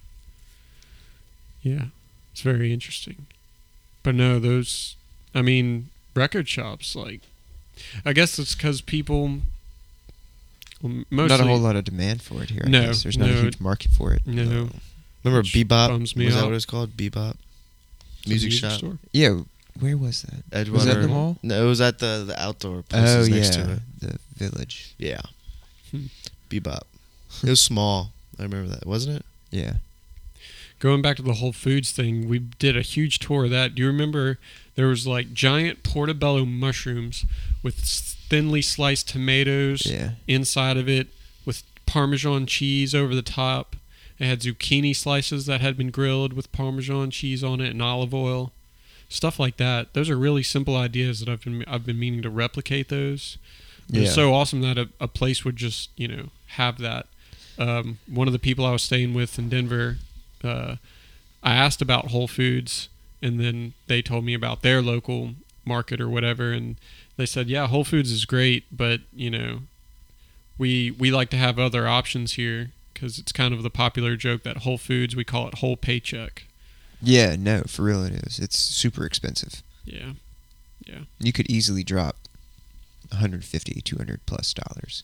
Yeah, it's very interesting. But no, those. I mean, record shops. Like, I guess it's because people. Well, mostly, Not a whole lot of demand for it here. I No, guess. There's not no. a huge market for it. No. Remember Which Bebop? bums me was that out. what it was called? Bebop. It's a Music shop. store. Yeah, where was that? Edgewater. Was that the mall? No, it was at the the outdoor Oh places yeah, next to it. the village. Yeah. Hmm. Bebop. It was small. I remember that, wasn't it? Yeah. Going back to the Whole Foods thing, we did a huge tour of that. Do you remember there was like giant portobello mushrooms with thinly sliced tomatoes Yeah. inside of it with Parmesan cheese over the top. It had zucchini slices that had been grilled with Parmesan cheese on it and olive oil. Stuff like that. Those are really simple ideas that I've been I've been meaning to replicate those. It Yeah. was so awesome that a, a place would just, you know, have that. Um, one of the people I was staying with in Denver, uh, I asked about Whole Foods, and then they told me about their local market or whatever, and they said, yeah, Whole Foods is great, but, you know, we we like to have other options here because it's kind of the popular joke that Whole Foods, we call it whole paycheck. Yeah, no, for real it is. It's super expensive. Yeah. Yeah. You could easily drop one hundred fifty, two hundred plus dollars.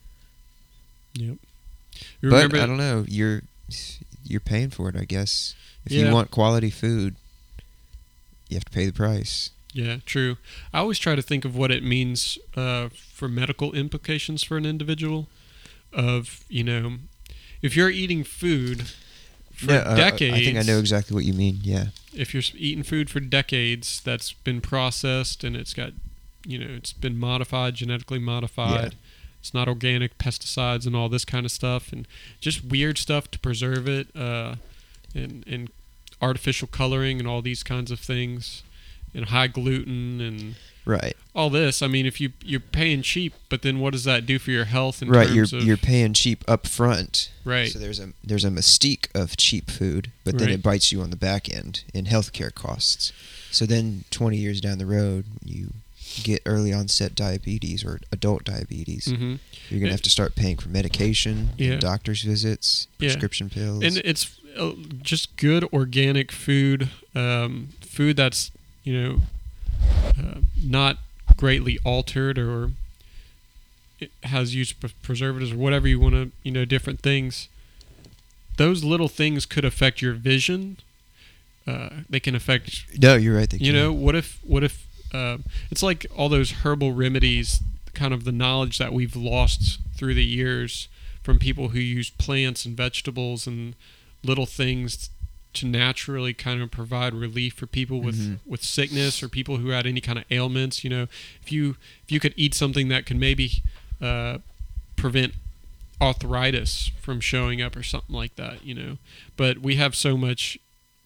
Yep. You But remember I don't know, you're you're paying for it, I guess. If Yeah. you want quality food, you have to pay the price. Yeah, true. I always try to think of what it means uh, for medical implications for an individual. Of, you know, if you're eating food for No, uh, decades, I think I know exactly what you mean. Yeah. if you're s- eating food for decades that's been processed and it's got, you know, it's been modified, genetically modified. It's not organic, pesticides and all this kind of stuff, and just weird stuff to preserve it, uh, and and artificial coloring and all these kinds of things, and high gluten and Right. all this. I mean, if you you're paying cheap, but then what does that do for your health in Right, you're terms of you're paying cheap up front. right? So there's a there's a mystique of cheap food, but then Right. it bites you on the back end in healthcare costs. So then twenty years down the road, you get early onset diabetes or adult diabetes. hmm You're gonna have to start paying for medication, Yeah. and doctor's visits, Yeah. prescription pills. And it's uh, just good organic food, um, food that's, you know, uh, not greatly altered or it has used pre- preservatives or whatever you want to, you know, different things. Those little things could affect your vision. Uh, they can affect, no, you're right. They you can. know, what if, what if, uh, it's like all those herbal remedies, kind of the knowledge that we've lost through the years from people who use plants and vegetables and little things to naturally kind of provide relief for people with, Mhm. with sickness or people who had any kind of ailments. You know, if you if you could eat something that could maybe uh, prevent arthritis from showing up or something like that, you know. But we have so much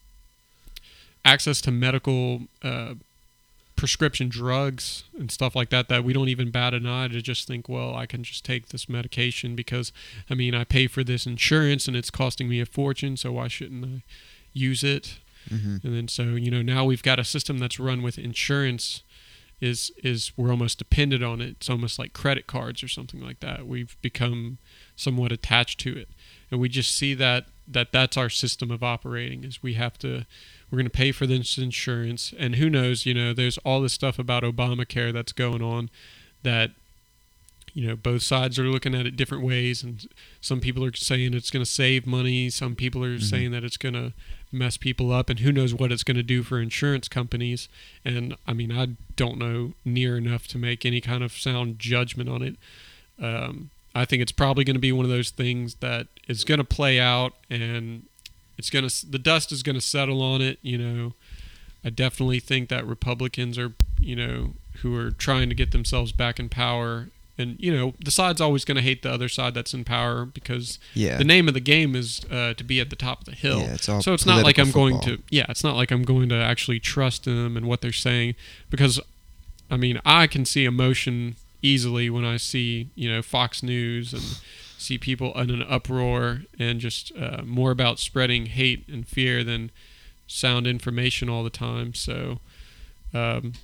access to medical uh, prescription drugs and stuff like that that we don't even bat an eye to just think, well, I can just take this medication because, I mean, I pay for this insurance and it's costing me a fortune, so why shouldn't I use it? Mhm. And then so, you know, now we've got a system that's run with insurance is is we're almost dependent on it. It's almost like credit cards or something like that. We've become somewhat attached to it. And we just see that that that's our system of operating is we have to we're going to pay for this insurance, and who knows, you know, there's all this stuff about Obamacare that's going on that, you know, both sides are looking at it different ways, and some people are saying it's going to save money. Some people are Mhm. saying that it's going to mess people up, and who knows what it's going to do for insurance companies. And I mean, I don't know near enough to make any kind of sound judgment on it. Um, I think it's probably going to be one of those things that is going to play out, and it's going to, the dust is going to settle on it. You know, I definitely think that Republicans are, you know, who are trying to get themselves back in power. And, you know, the side's always going to hate the other side that's in power, because Yeah. the name of the game is uh, to be at the top of the hill. Yeah, it's all so it's not like I'm political going football. to, yeah, it's not like I'm going to actually trust them and what they're saying, because, I mean, I can see emotion easily when I see, you know, Fox News and see people in an uproar and just uh, more about spreading hate and fear than sound information all the time. So, um,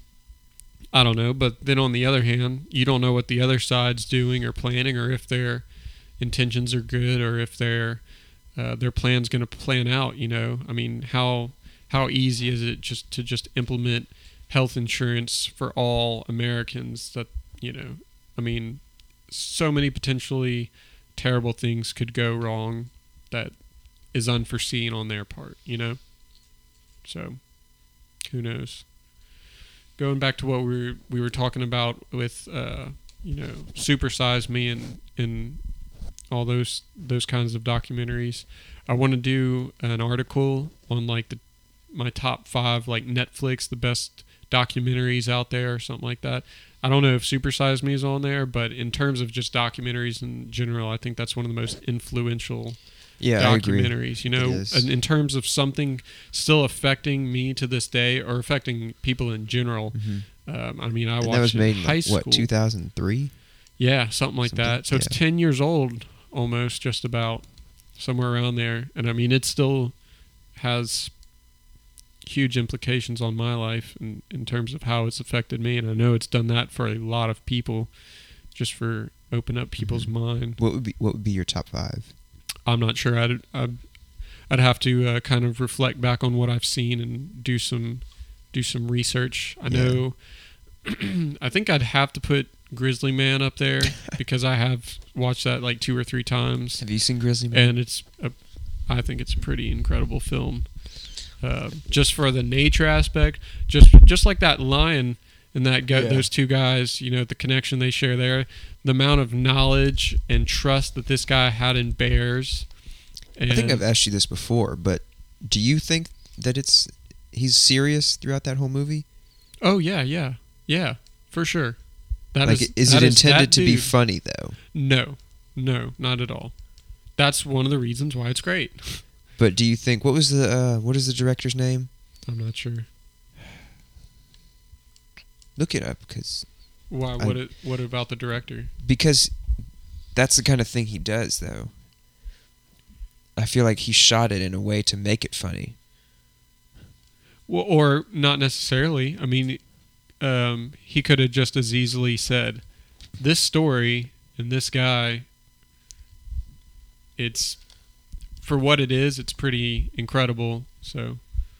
I don't know. But then on the other hand, you don't know what the other side's doing or planning, or if their intentions are good, or if their uh, their plan's going to plan out. You know, I mean, how how easy is it just to just implement health insurance for all Americans? That, you know, I mean, so many potentially terrible things could go wrong that is unforeseen on their part, you know? So, who knows? Going back to what we were, we were talking about with, uh, you know, Super Size Me and, and all those those kinds of documentaries, I want to do an article on, like, the my top five, like, Netflix, the best documentaries out there or something like that. I don't know if Super Size Me is on there, but in terms of just documentaries in general, I think that's one of the most influential Yeah, I agree. documentaries. You It know, is. in, in terms of something still affecting me to this day, or affecting people in general. Mhm. Um, I mean, I And watched that was it made in in high like, school. what, two thousand three? Yeah, something like Something- that. So it's yeah. ten years old almost, just about, somewhere around there. And I mean, it still has huge implications on my life in, in terms of how it's affected me. And I know it's done that for a lot of people, just for open up people's Mhm. mind. What would be what would be your top five? I'm not sure. I'd I'd, I'd have to uh, kind of reflect back on what I've seen and do some do some research. I Yeah. know. I think I'd have to put Grizzly Man up there because I have watched that like two or three times, Have you seen Grizzly Man? and it's a, I think it's a pretty incredible film. Uh, just for the nature aspect, just just like that lion and that go, Yeah. those two guys, you know, the connection they share there, the amount of knowledge and trust that this guy had in bears. And I think I've asked you this before, but do you think that it's he's serious throughout that whole movie? oh yeah, yeah, yeah, for sure. That like, is, is that it is intended that to be dude. funny though? No, no, not at all. That's one of the reasons why it's great. But do you think what was the uh, what is the director's name? I'm not sure Look it up because why. I- What? It, what about the director? because that's the kind of thing he does though. I feel like he shot it in a way to make it funny. Well, or not necessarily. I mean, um, he could have just as easily said, "This story and this guy, it's for what it is. It's pretty incredible." So,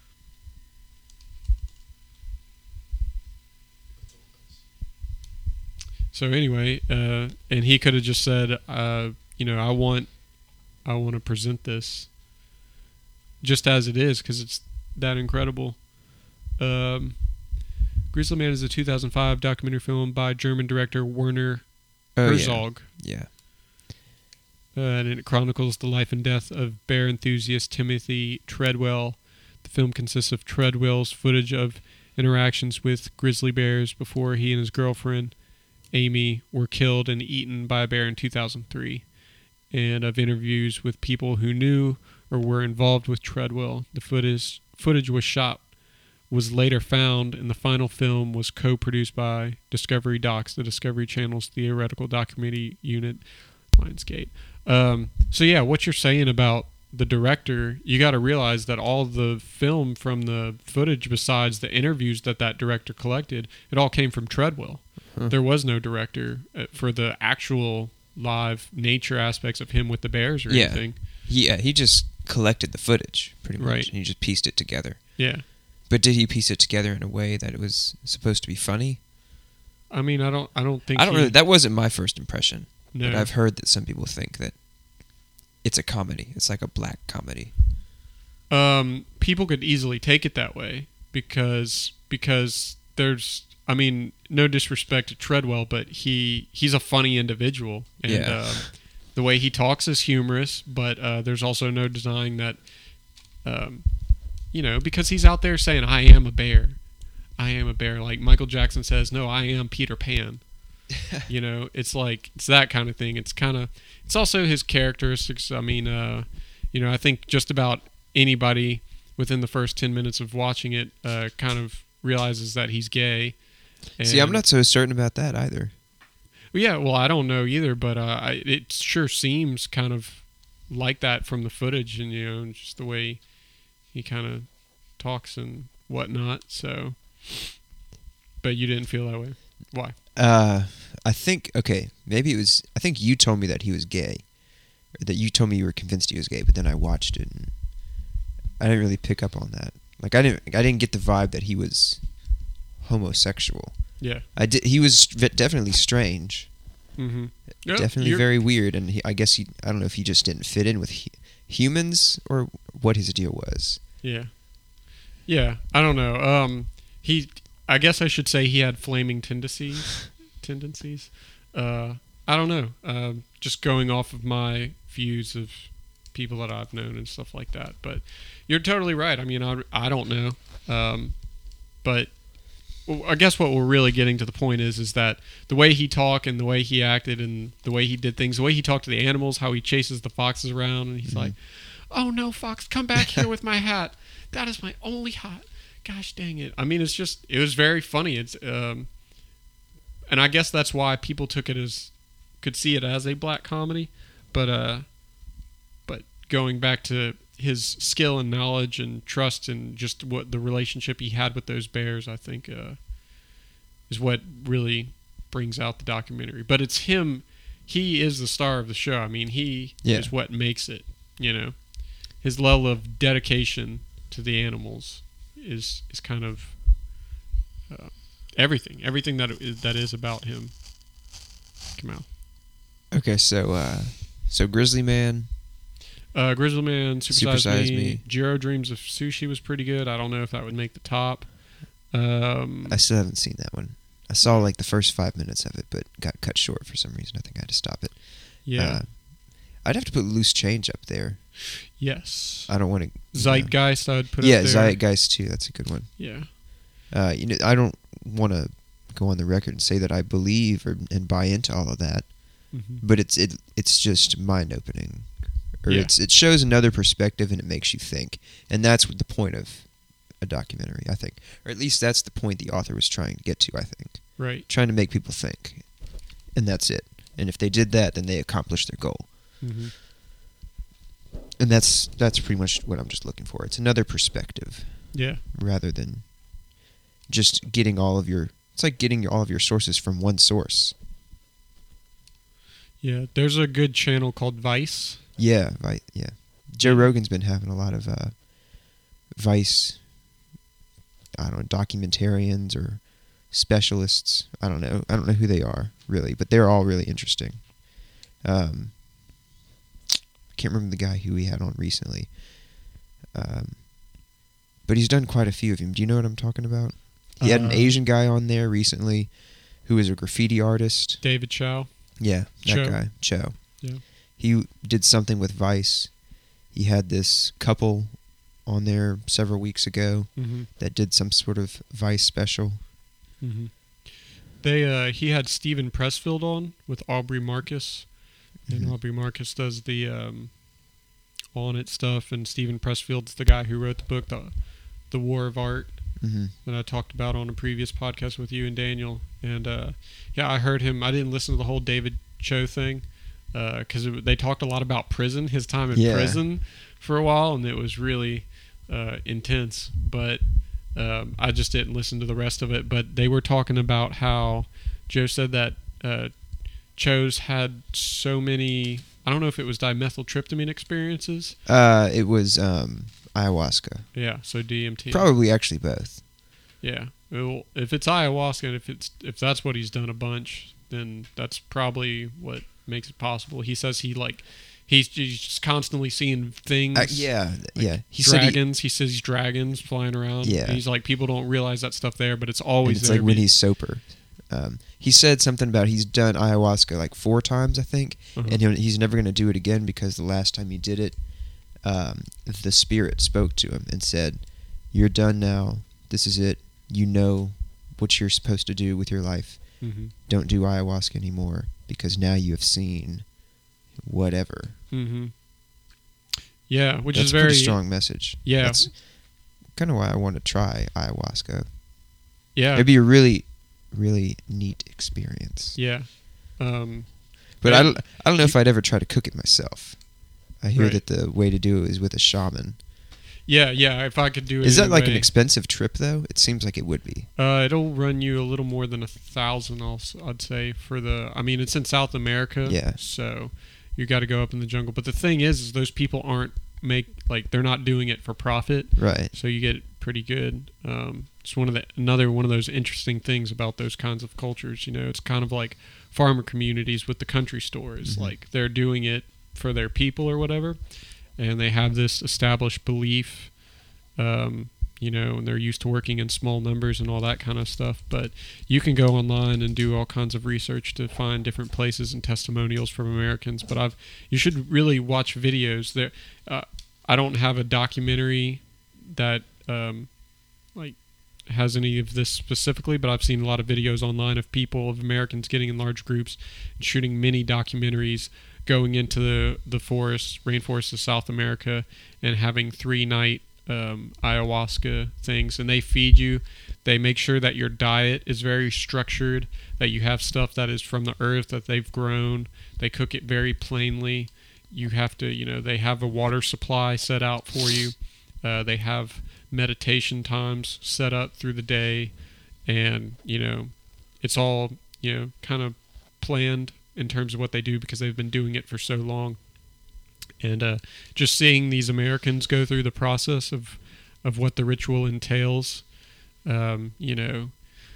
so anyway, uh, and he could have just said, uh, "You know, I want, I want to present this just as it is because it's that incredible." Um, Grizzly Man is a two thousand five documentary film by German director Werner Oh Herzog, yeah, uh, and it chronicles the life and death of bear enthusiast Timothy Treadwell. The film consists of Treadwell's footage of interactions with grizzly bears before he and his girlfriend, Amy, were killed and eaten by a bear in two thousand three, and of interviews with people who knew or were involved with Treadwell. The footage footage was shot was later found, and the final film was co-produced by Discovery Docs, the Discovery Channel's theoretical documentary unit, Lionsgate. Um, so yeah, what you're saying about the director, you got to realize that all the film from the footage, besides the interviews that that director collected, it all came from Treadwell. Huh. There was no director uh, for the actual live nature aspects of him with the bears or Yeah. anything. yeah. He just collected the footage pretty much, Right. and he just pieced it together. Yeah. But did he piece it together in a way that it was supposed to be funny? I mean, I don't. I don't think. I don't he, really. That wasn't my first impression, No. but I've heard that some people think that it's a comedy. It's like a black comedy. Um, people could easily take it that way because because there's. I mean, no disrespect to Treadwell, but he he's a funny individual, and Yeah. uh, the way he talks is humorous. But uh, there's also no denying that, um, you know, because he's out there saying, "I am a bear, I am a bear." Like Michael Jackson says, "No, I am Peter Pan." You know, it's like it's that kind of thing. It's kind of it's also his characteristics. I mean, uh, you know, I think just about anybody within the first ten minutes of watching it uh, kind of realizes that he's gay. See, I'm And- not so certain about that either. Well, yeah, well, I don't know either, but uh, I, it sure seems kind of like that from the footage and, you know, just the way he kind of talks and whatnot. So, but you didn't feel that way. Why? Uh, I think okay, maybe it was. I think you told me that he was gay, or that you told me you were convinced he was gay. But then I watched it, and I didn't really pick up on that. Like I didn't. I didn't get the vibe that he was homosexual. Yeah. I did. He was v- definitely strange. Mm-hmm. Definitely very weird, and he, I guess he. I don't know if he just didn't fit in with hu- humans or what his deal was. Yeah. Yeah, I don't know. Um, he, I guess I should say he had flaming tendencies. tendencies. Uh, I don't know. Um, just going off of my views of people that I've known and stuff like that. But you're totally right. I mean, I, I don't know. Um, but well, I guess what we're really getting to the point is, is that the way he talked and the way he acted and the way he did things, the way he talked to the animals, how he chases the foxes around, and he's Mhm. like, "Oh no, fox, come back here with my hat. That is my only hat. Gosh dang it." I mean, it's just, it was very funny. It's, um, and I guess that's why people took it as, could see it as a black comedy. But, uh, but going back to his skill and knowledge and trust and just what the relationship he had with those bears, I think, uh, is what really brings out the documentary. But it's him. He is the star of the show. I mean, he Yeah. is what makes it, you know. His level of dedication to the animals is is kind of uh, everything. Everything that is, that is about him. Come out. Okay, so uh, so Grizzly Man. Uh, Grizzly Man, Super Size Supersize Me. Me. Jiro Dreams of Sushi was pretty good. I don't know if that would make the top. Um, I still haven't seen that one. I saw like the first five minutes of it, but got cut short for some reason. I think I had to stop it. yeah. Uh, I'd have to put Loose Change up there. yes. I don't want to. Zeitgeist, I would put Yeah, up there. Zeitgeist too. That's a good one. Yeah. Uh, you know, I don't want to go on the record and say that I believe or and buy into all of that, hmm but it's it it's just mind opening, or Yeah. it's it shows another perspective and it makes you think, and that's what the point of a documentary, I think, or at least that's the point the author was trying to get to. I think Right. trying to make people think, and that's it. And if they did that, then they accomplished their goal. hmm And that's that's pretty much what I'm just looking for. It's another perspective Yeah. rather than just getting all of your. It's like getting all of your sources from one source. Yeah. There's a good channel called Vice. Yeah, right. Yeah, Joe Rogan's been having a lot of uh, Vice. I don't know, documentarians or specialists. I don't know. I don't know who they are really, but they're all really interesting. Um, I can't remember the guy who he had on recently. Um, but he's done quite a few of them. Do you know what I'm talking about? He had an Uh, Asian guy on there recently who is a graffiti artist. David Chow. Yeah, that Cho. guy, Cho. Yeah. He did something with Vice. He had this couple on there several weeks ago Mm-hmm. that did some sort of Vice special. Mm-hmm. They uh, he had Stephen Pressfield on with Aubrey Marcus, and Mhm. Aubrey Marcus does the um, On It stuff, and Stephen Pressfield's the guy who wrote the book, the the War of Art, Mm-hmm. that I talked about on a previous podcast with you and Daniel. And uh, yeah, I heard him. I didn't listen to the whole David Cho thing because they talked a lot about prison, his time in Yeah. prison for a while, and it was really uh, intense. But um, I just didn't listen to the rest of it. But they were talking about how Joe said that uh, Cho's had so many. I don't know if it was dimethyltryptamine experiences. Uh, it was um, ayahuasca. Yeah, so D M T. Probably actually both. Yeah. Well, if it's ayahuasca, and if it's if that's what he's done a bunch, then that's probably what makes it possible. He says he like he's, he's just constantly seeing things. Uh, yeah, like yeah. He said he, dragons. He, says he's dragons flying around. Yeah. And he's like, people don't realize that stuff there, but it's and always it's there. like when but- he's sober. Um, he said something about he's done ayahuasca like four times, I think, Uh-huh. and he'll, he's never going to do it again because the last time he did it, um, the spirit spoke to him and said, "You're done now. This is it. You know what you're supposed to do with your life. Mhm. Don't do ayahuasca anymore because now you have seen whatever." Mhm. Yeah, which That's is a very pretty strong message. Yeah. That's kind of why I want to try ayahuasca. Yeah. It'd be a really, really neat experience. Yeah. Um, But Yeah. I don't, I don't know if I'd ever try to cook it myself. I hear Right. that the way to do it is with a shaman. yeah, yeah. If I could do it, Is that like an anyway. expensive trip, though? It seems like it would be. Uh, it'll run you a little more than a thousand. I'll, s- I'd say for the. I mean, it's in South America. Yeah. So you got to go up in the jungle. But the thing is, is those people aren't make like they're not doing it for profit. Right. So you get pretty good. Um, it's one of the another one of those interesting things about those kinds of cultures. You know, it's kind of like farmer communities with the country stores. Mhm. Like they're doing it for their people or whatever, and they have this established belief. Um, you know, and they're used to working in small numbers and all that kind of stuff. But you can go online and do all kinds of research to find different places and testimonials from Americans. But I've you should really watch videos. There, uh, I don't have a documentary that um, like has any of this specifically, but I've seen a lot of videos online of people of Americans getting in large groups and shooting mini documentaries, going into the the forests, rainforests of South America, and having three night um, ayahuasca things, and they feed you. They make sure that your diet is very structured, that you have stuff that is from the earth that they've grown. They cook it very plainly. You have to, you know, they have a water supply set out for you. Uh, they have meditation times set up through the day, and you know, it's all, you know, kind of planned in terms of what they do because they've been doing it for so long. And uh, just seeing these Americans go through the process of, of what the ritual entails, um, you know,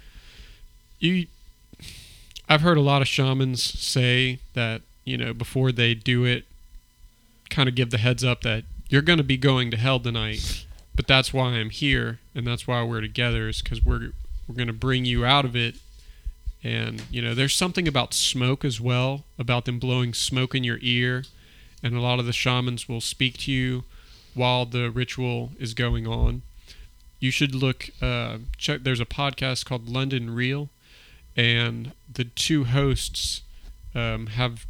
you, I've heard a lot of shamans say that, you know, before they do it, kind of give the heads up that you're going to be going to hell tonight, but that's why I'm here, and that's why we're together, is because we're we're going to bring you out of it. And you know, there's something about smoke as well, about them blowing smoke in your ear. And a lot of the shamans will speak to you while the ritual is going on. You should look, uh, check, there's a podcast called London Real, and the two hosts um, have,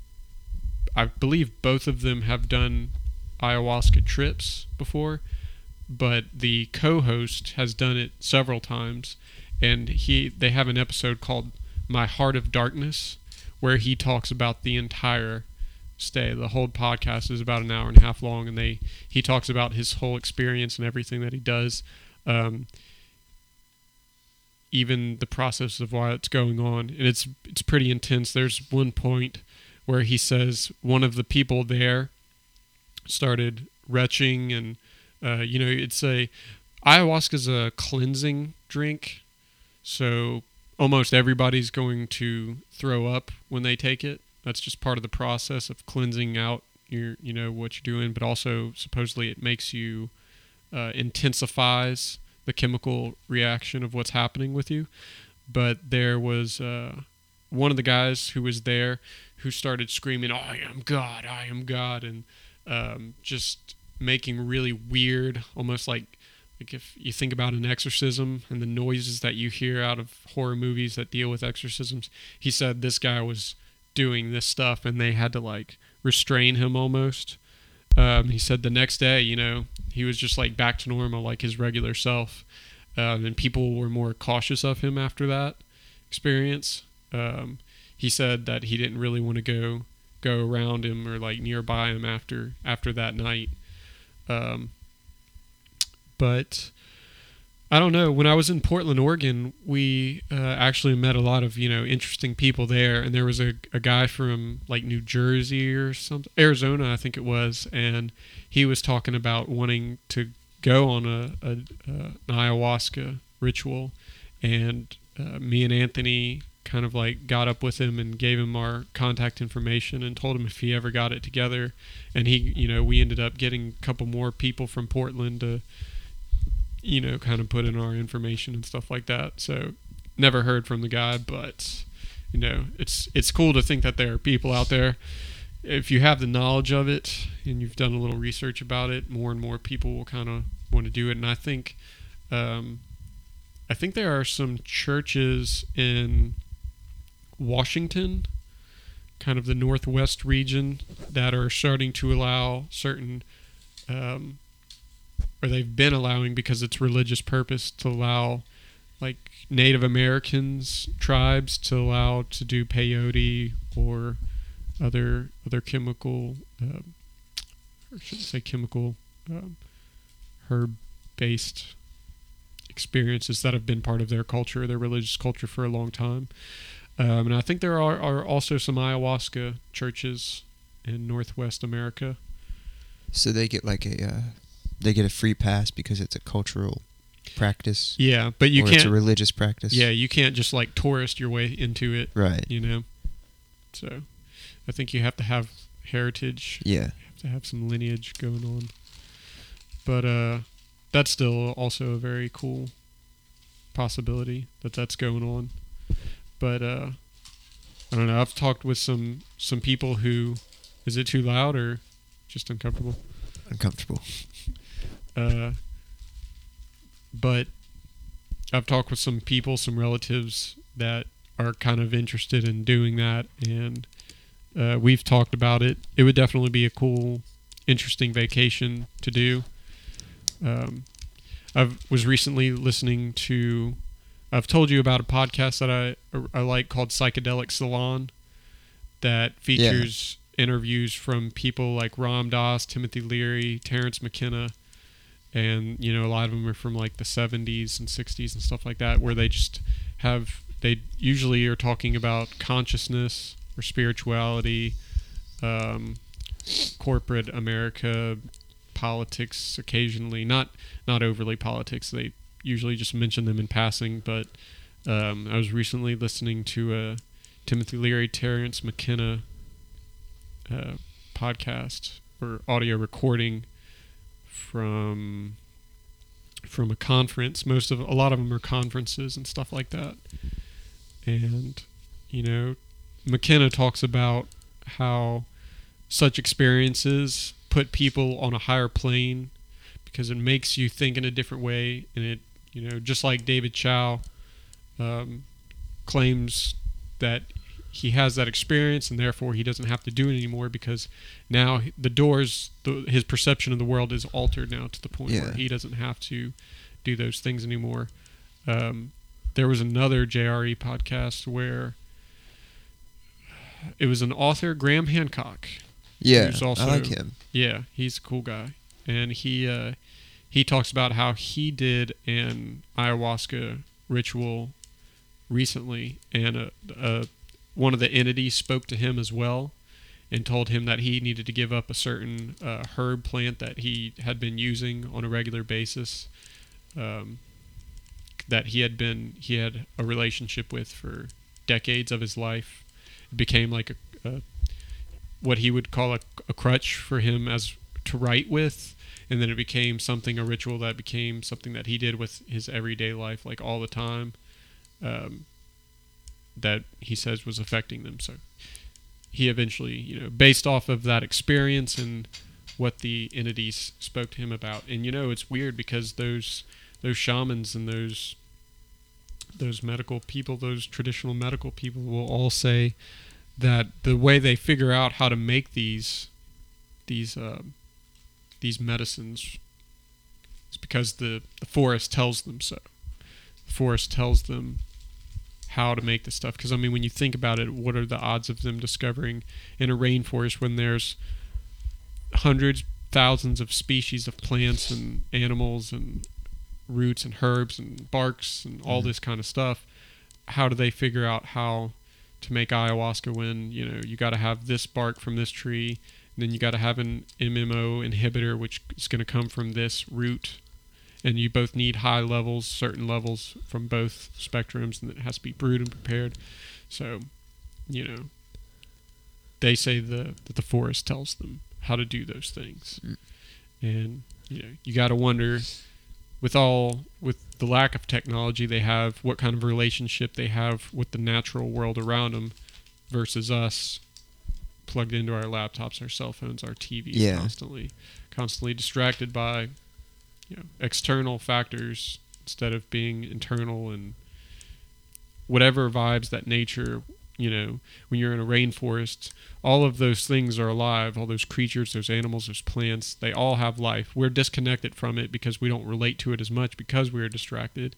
I believe both of them have done ayahuasca trips before, but the co-host has done it several times, and he they have an episode called My Heart of Darkness, where he talks about the entire stay. The whole podcast is about an hour and a half long, and they he talks about his whole experience and everything that he does, um, even the process of why it's going on, and it's it's pretty intense. There's one point where he says one of the people there started retching, and uh, you know, it's a ayahuasca is a cleansing drink, so almost everybody's going to throw up when they take it. That's just part of the process of cleansing out your, you know, what you're doing. But also, supposedly, it makes you uh, intensifies the chemical reaction of what's happening with you. But there was uh, one of the guys who was there who started screaming, "I am God, I am God," and um, just making really weird, almost like like if you think about an exorcism and the noises that you hear out of horror movies that deal with exorcisms. He said this guy was doing this stuff and they had to like restrain him almost. Um, he said the next day, you know, he was just like back to normal, like his regular self. Um, and people were more cautious of him after that experience. Um, he said that he didn't really want to go go around him or like nearby him after after that night. Um, but I don't know. When I was in Portland, Oregon, we uh, actually met a lot of, you know, interesting people there. And there was a, a guy from like New Jersey or something, Arizona, I think it was. And he was talking about wanting to go on a, a, a an ayahuasca ritual, and uh, me and Anthony kind of like got up with him and gave him our contact information and told him if he ever got it together. And he, you know, we ended up getting a couple more people from Portland to, you know, kind of put in our information and stuff like that. So never heard from the guy, but you know, it's it's cool to think that there are people out there. If you have the knowledge of it and you've done a little research about it, more and more people will kind of want to do it. And I think, um, I think there are some churches in Washington, kind of the Northwest region, that are starting to allow certain, um, or they've been allowing because it's religious purpose, to allow like Native Americans tribes to allow to do peyote or other other chemical, uh, or should I say chemical, um, herb-based experiences that have been part of their culture, their religious culture, for a long time. Um, and I think there are, are also some ayahuasca churches in Northwest America. So they get like a uh, they get a free pass because it's a cultural practice. Yeah, but you or can't. It's a religious practice. Yeah, you can't just like tourist your way into it. Right. You know. So, I think you have to have heritage. Yeah. You have to have some lineage going on. But uh, that's still also a very cool possibility that that's going on. But uh, I don't know. I've talked with some some people who, is it too loud or just uncomfortable? Uncomfortable. Uh, but I've talked with some people, some relatives that are kind of interested in doing that, and uh, we've talked about it. It would definitely be a cool, interesting vacation to do. Um, I was recently listening to, I've told you about a podcast that I I like called Psychedelic Salon, that features yeah. interviews from people like Ram Dass, Timothy Leary, Terrence McKenna, and you know a lot of them are from like the seventies and sixties and stuff like that, where they just have, they usually are talking about consciousness or spirituality, um, corporate America, politics occasionally, not not overly politics. They usually just mention them in passing, but um, I was recently listening to a Timothy Leary, Terrence McKenna uh, podcast or audio recording from from a conference. Most of a lot of them are conferences and stuff like that. And you know, McKenna talks about how such experiences put people on a higher plane because it makes you think in a different way, and it, you know, just like David Chow um, claims that he has that experience and therefore he doesn't have to do it anymore because now the doors, the, his perception of the world is altered now to the point yeah. where he doesn't have to do those things anymore. Um, there was another J R E podcast where it was an author, Graham Hancock. Yeah, also, I like him. Yeah, he's a cool guy. And he uh, he talks about how he did an ayahuasca ritual recently, and uh, uh, one of the entities spoke to him as well and told him that he needed to give up a certain uh, herb plant that he had been using on a regular basis, um, that he had been he had a relationship with for decades of his life. It became like a, a what he would call a, a crutch for him as to write with, and then it became something, a ritual that became something that he did with his everyday life, like all the time, um, that he says was affecting them. So he eventually, you know, based off of that experience and what the entities spoke to him about. And you know, it's weird because those those shamans and those those medical people, those traditional medical people will all say that the way they figure out how to make these these uh, these medicines is because the, the forest tells them so. The forest tells them how to make the stuff. Because I mean, when you think about it, what are the odds of them discovering in a rainforest when there's hundreds, thousands of species of plants and animals and roots and herbs and barks and all Mm-hmm. this kind of stuff? How do they figure out how to make ayahuasca when, you know, you got to have this bark from this tree, and then you got to have an M M O inhibitor, which is going to come from this root, and you both need high levels, certain levels from both spectrums, and it has to be brewed and prepared. So, you know, they say the that the forest tells them how to do those things. Mm. And, you know, you got to wonder, with all, with the lack of technology they have, what kind of relationship they have with the natural world around them versus us plugged into our laptops, our cell phones, our T Vs, Yeah. constantly, constantly distracted by, you know, external factors instead of being internal, and whatever vibes that nature, you know, when you're in a rainforest, all of those things are alive, all those creatures, those animals, those plants, they all have life. We're disconnected from it because we don't relate to it as much because we're distracted,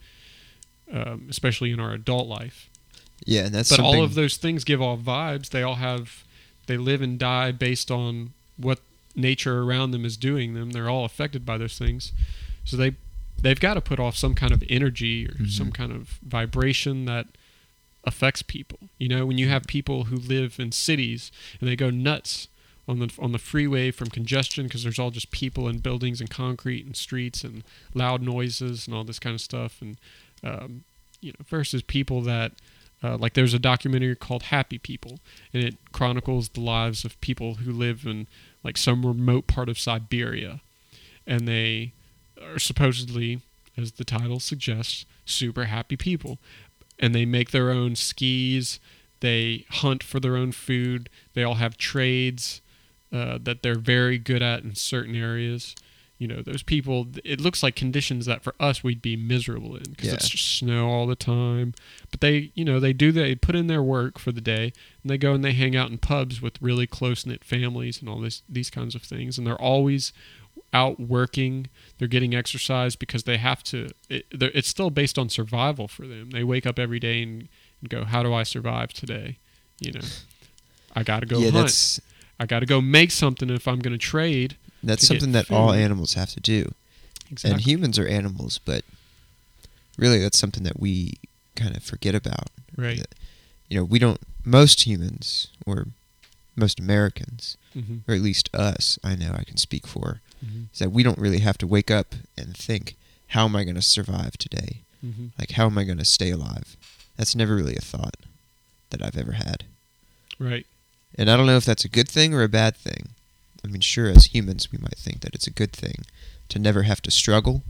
um, especially in our adult life. Yeah, and that's But something. all of those things give off vibes. They all have, they live and die based on what nature around them is doing them. They're all affected by those things. So they, they've got to put off some kind of energy or Mhm. some kind of vibration that affects people. You know, when you have people who live in cities and they go nuts on the on the freeway from congestion because there's all just people and buildings and concrete and streets and loud noises and all this kind of stuff, and um, you know, versus people that uh, like there's a documentary called Happy People, and it chronicles the lives of people who live in like some remote part of Siberia, and they are supposedly, as the title suggests, super happy people. And they make their own skis. They hunt for their own food. They all have trades uh, that they're very good at in certain areas. You know, those people, it looks like conditions that for us we'd be miserable in because Yeah. it's just snow all the time. But they, you know, they do, they put in their work for the day, and they go and they hang out in pubs with really close-knit families and all this, these kinds of things. And they're always out working. They're getting exercise because they have to. It, they're- it's still based on survival for them. They wake up every day and, and go, how do I survive today? You know, I got to go yeah, hunt. that's I got to go make something if I'm going to trade. that's to get something that all food. animals have to do. Exactly. And humans are animals, but really that's something that we kind of forget about. Right. That, you know, we don't, most humans, or most Americans, Mm-hmm. or at least us, I know I can speak for, Mm-hmm. is that we don't really have to wake up and think, how am I going to survive today? Mm-hmm. Like, how am I going to stay alive? That's never really a thought that I've ever had. Right. And I don't know if that's a good thing or a bad thing. I mean, sure, as humans, we might think that it's a good thing to never have to struggle,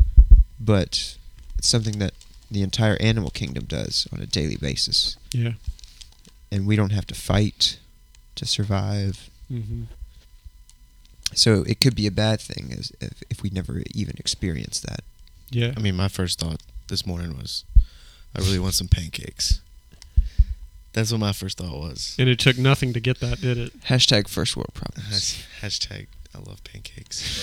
but it's something that the entire animal kingdom does on a daily basis. Yeah. And we don't have to fight to survive. Mm-hmm. So it could be a bad thing as if, if we never even experience that. Yeah. I mean, my first thought this morning was, I really want some pancakes. That's what my first thought was. And it took nothing to get that, did it? Hashtag first world problems. Has- Hashtag, I love pancakes.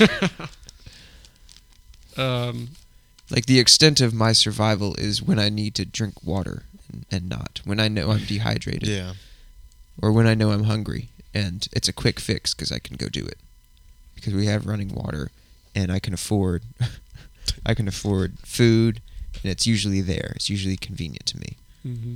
Um, Like, the extent of my survival is when I need to drink water and, and not. When I know I'm dehydrated. Yeah. Or when I know I'm hungry and it's a quick fix because I can go do it. Because we have running water and I can afford I can afford food, and it's usually there. It's usually convenient to me. mm-hmm.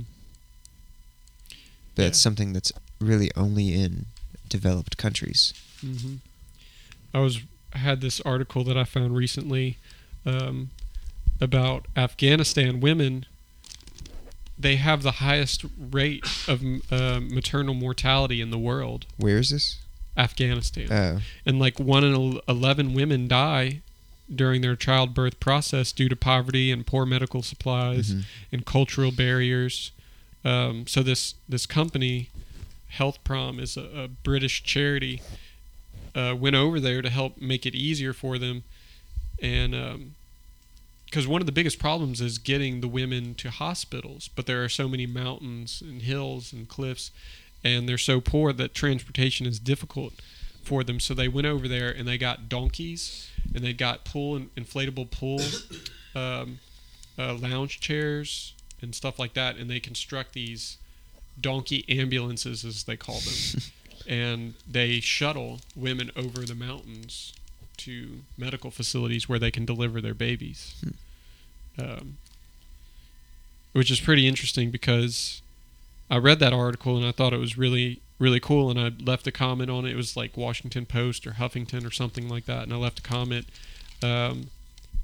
But Yeah. it's something that's really only in developed countries. Mm-hmm. I was I had this article that I found recently um, about Afghanistan women. They have the highest rate of uh, maternal mortality in the world. Where is this? Afghanistan. Oh, And like one in el- eleven women die during their childbirth process due to poverty and poor medical supplies mhm. and cultural barriers. Um, so this this company, Health Prom, is a, a British charity. Uh, went over there to help make it easier for them, and because one of the biggest problems is getting the women to hospitals, but there are so many mountains and hills and cliffs, and they're so poor that transportation is difficult for them. So they went over there and they got donkeys, and they got pool and inflatable pool um, uh, lounge chairs and stuff like that, and they construct these donkey ambulances, as they call them, and they shuttle women over the mountains to medical facilities where they can deliver their babies. Um, which is pretty interesting because I read that article and I thought it was really, really cool, and I left a comment on it. It was like Washington Post or Huffington or something like that, and I left a comment. Um,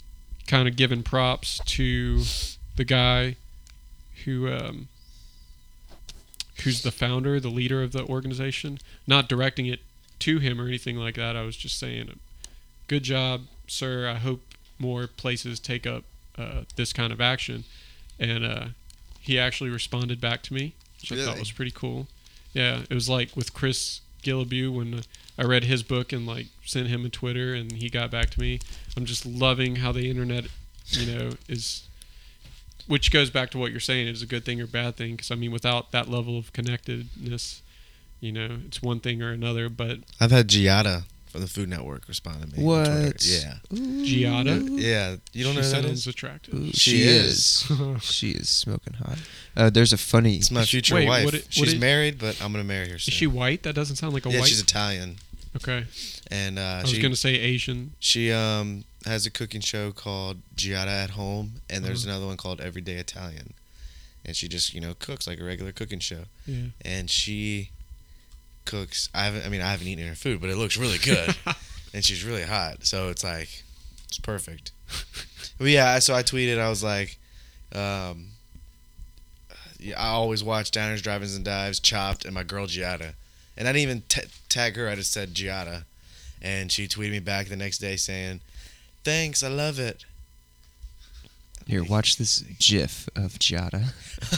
kind of giving props to the guy who um, who's the founder, the leader of the organization. Not directing it to him or anything like that. I was just saying, good job, sir. I hope more places take up uh, this kind of action. And uh, he actually responded back to me, which I thought Really? was pretty cool. Yeah, it was like with Chris Gillabue when uh, I read his book and like sent him a Twitter and he got back to me. I'm just loving how the internet, you know, is, which goes back to what you're saying, is a good thing or bad thing. Because I mean, without that level of connectedness, you know, it's one thing or another. But I've had Giada from the Food Network respond to me. on Twitter. What? Yeah. Giada, Yeah. You don't she know who that sounds is? attractive. Ooh, She she is. is. She is smoking hot. Uh, there's a funny. It's my future Wait, wife. what it- what she's it- married, but I'm gonna marry her soon. Is she white? That doesn't sound like a yeah, white. she's Italian, Okay, and uh, I was she gonna say Asian. she um has a cooking show called Giada at Home, and there's Uh-huh. another one called Everyday Italian, and she just you know cooks like a regular cooking show, Yeah. and she cooks. I haven't. I mean, I haven't eaten her food, but it looks really good, and she's really hot. So it's like, it's perfect. But yeah, so I tweeted. I was like, um, yeah, I always watch Diners, Drive-ins, and Dives, Chopped, and my girl Giada, and I didn't even t- tag her. I just said Giada, and she tweeted me back the next day saying, "Thanks, I love it." Here, watch this GIF of Giada.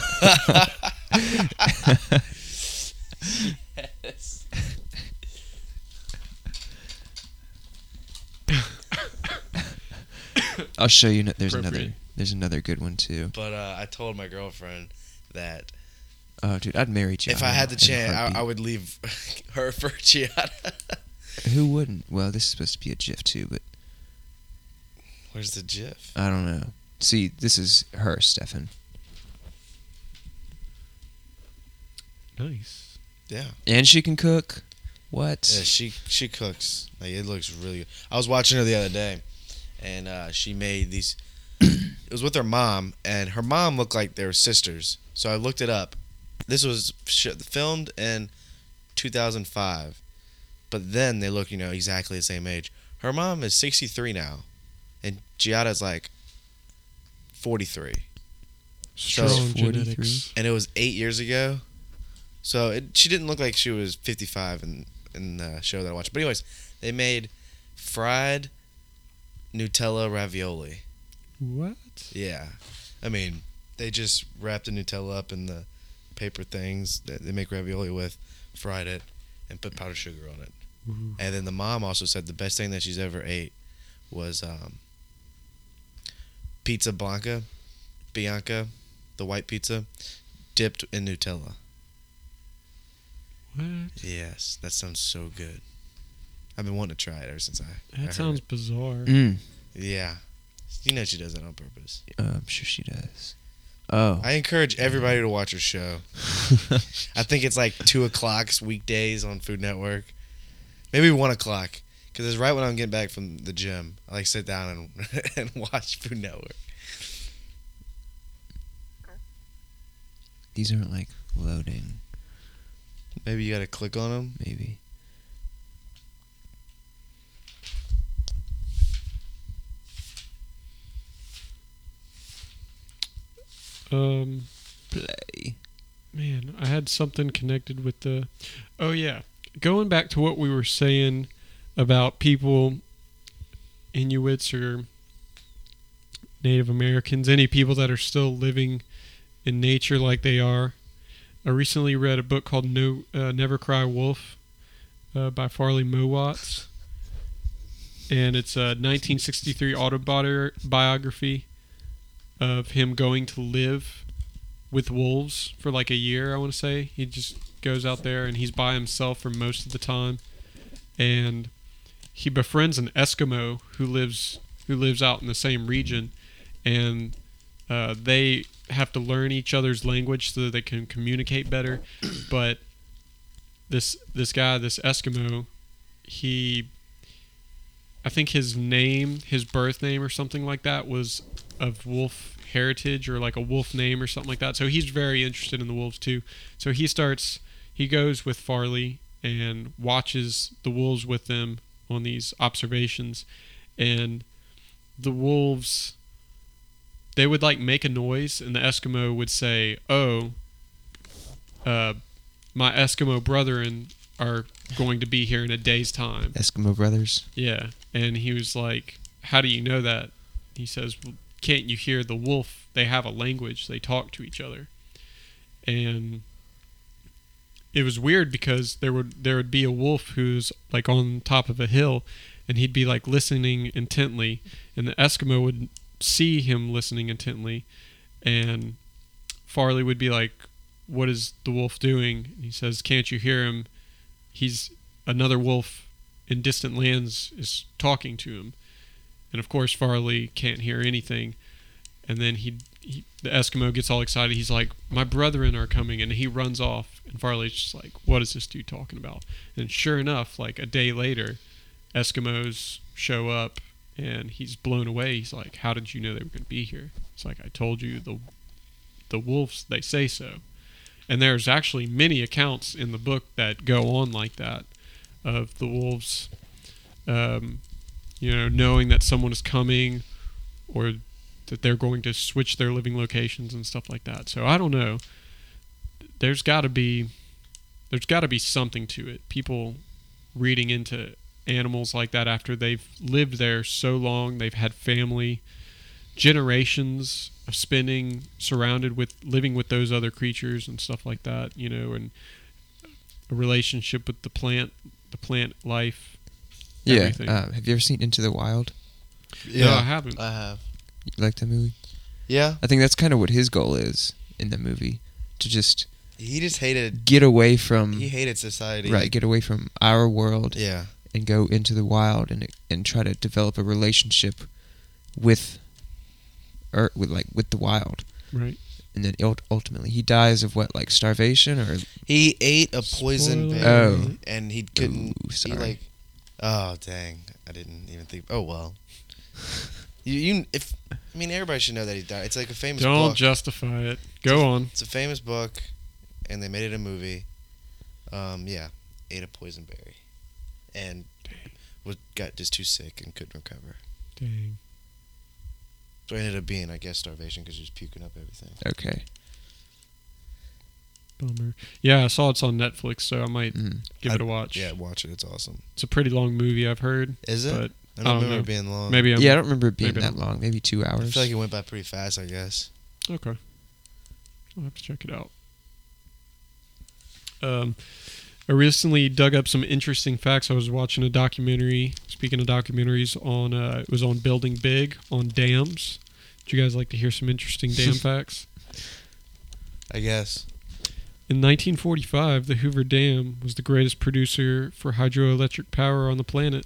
Yes. I'll show you. No, there's Appropriate. another. There's another good one too. But uh, I told my girlfriend that Oh, dude, I'd marry Giada. if I had the in a chance, I, heartbeat. I would leave her for Giada. Who wouldn't? Well, this is supposed to be a GIF too, but Where's the GIF? I don't know. See, this is her, Stefan. Nice. Yeah. And she can cook. What? Yeah, she she cooks. Like it looks really good. I was watching her the other day, and uh, she made these. It was with her mom, and her mom looked like they were sisters. So I looked it up. This was sh- filmed in two thousand five, but then they look, you know, exactly the same age. Her mom is sixty-three now, and Giada's like forty-three, Strong forty-three. genetics. and it was eight years ago. So it, she didn't look like she was fifty-five in in the show that I watched. But anyways, they made fried Nutella ravioli. What? Yeah, I mean, they just wrapped the Nutella up in the paper things that they make ravioli with, fried it, and put powdered sugar on it. Ooh. And then the mom also said the best thing that she's ever ate was um, pizza blanca, Bianca, the white pizza, dipped in Nutella. What? Yes, that sounds so good. I've been wanting to try it ever since I. I That heard sounds it. bizarre. Mm. Yeah, you know she does that on purpose. Uh, I'm sure she does. Oh. I encourage everybody to watch her show. I think it's like two o'clock weekdays on Food Network, maybe one o'clock, because it's right when I'm getting back from the gym. I like sit down and and watch Food Network. These aren't like loading, Maybe you got to click on them. maybe. Um, Play. man, I had something connected with the. Oh yeah, going back to what we were saying about people, Inuits or Native Americans, any people that are still living in nature like they are. I recently read a book called No uh, Never Cry Wolf uh, by Farley Mowatts, and it's a nineteen sixty-three autobiography of him going to live with wolves for like a year. I want to say he just goes out there and he's by himself for most of the time, and he befriends an Eskimo who lives who lives out in the same region, and uh, they have to learn each other's language so that they can communicate better. But this this guy, this Eskimo, he, I think his name, his birth name or something like that was of wolf heritage or like a wolf name or something like that. So he's very interested in the wolves too. So he starts, he goes with Farley and watches the wolves with them on these observations, and the wolves they would like make a noise, and the Eskimo would say, "Oh, uh, my Eskimo brethren are going to be here in a day's time." Eskimo brothers. Yeah, and he was like, "How do you know that?" He says, well, "Can't you hear the wolf? They have a language. They talk to each other." And it was weird because there would there would be a wolf who's like on top of a hill, and he'd be like listening intently, and the Eskimo would see him listening intently, and Farley would be like, "What is the wolf doing?" And he says, "Can't you hear him? He's another wolf in distant lands is talking to him." And of course Farley can't hear anything, and then he, he the Eskimo gets all excited. He's like, "My brethren are coming," and he runs off, and Farley's just like, "What is this dude talking about?" And sure enough, like a day later, Eskimos show up, and he's blown away. He's like, "How did you know they were going to be here?" It's like, "I told you, the the wolves, they say so." And there's actually many accounts in the book that go on like that, of the wolves, um, you know, knowing that someone is coming, or that they're going to switch their living locations and stuff like that. So I don't know. There's got to be, there's got to be something to it. People reading into animals like that after they've lived there so long, they've had family, generations of spending surrounded with living with those other creatures and stuff like that, you know, and a relationship with the plant, the plant life. Yeah. Everything. Uh, have you ever seen Into the Wild? No, I haven't. I have. You like that movie? Yeah. I think that's kind of what his goal is in the movie, to just He just hated. get away from He hated society. right, get away from our world Yeah. and go into the wild and and try to develop a relationship with, or with like with the wild. Right. And then ult- ultimately he dies of what, like starvation or He ate a poison Spoiler. berry, Oh. and he couldn't. Ooh, He sorry. like. Oh dang! I didn't even think. Oh well. You, you if I mean everybody should know that he died. It's like a famous Don't book. justify it. Go on. It's a famous book, and they made it a movie. Um, yeah, ate a poison berry, and was got just too sick and couldn't recover. Dang. So it ended up being, I guess, starvation because he was puking up everything. okay. Bummer. Yeah, I saw it's on Netflix, so I might Mm. give I- it a watch. Yeah, watch it. It's awesome. It's a pretty long movie, I've heard. Is it? But I don't, I don't remember know. it being long. maybe I'm... Yeah, I don't remember it being maybe that I'm- long. Maybe two I hours. feel like it went by pretty fast. I guess. Okay. I'll have to check it out. Um, I recently dug up some interesting facts. I was watching a documentary, speaking of documentaries, on uh, it was on Building Big, on dams. Would you guys like to hear some interesting dam facts? I guess. In nineteen forty-five, the Hoover Dam was the greatest producer for hydroelectric power on the planet.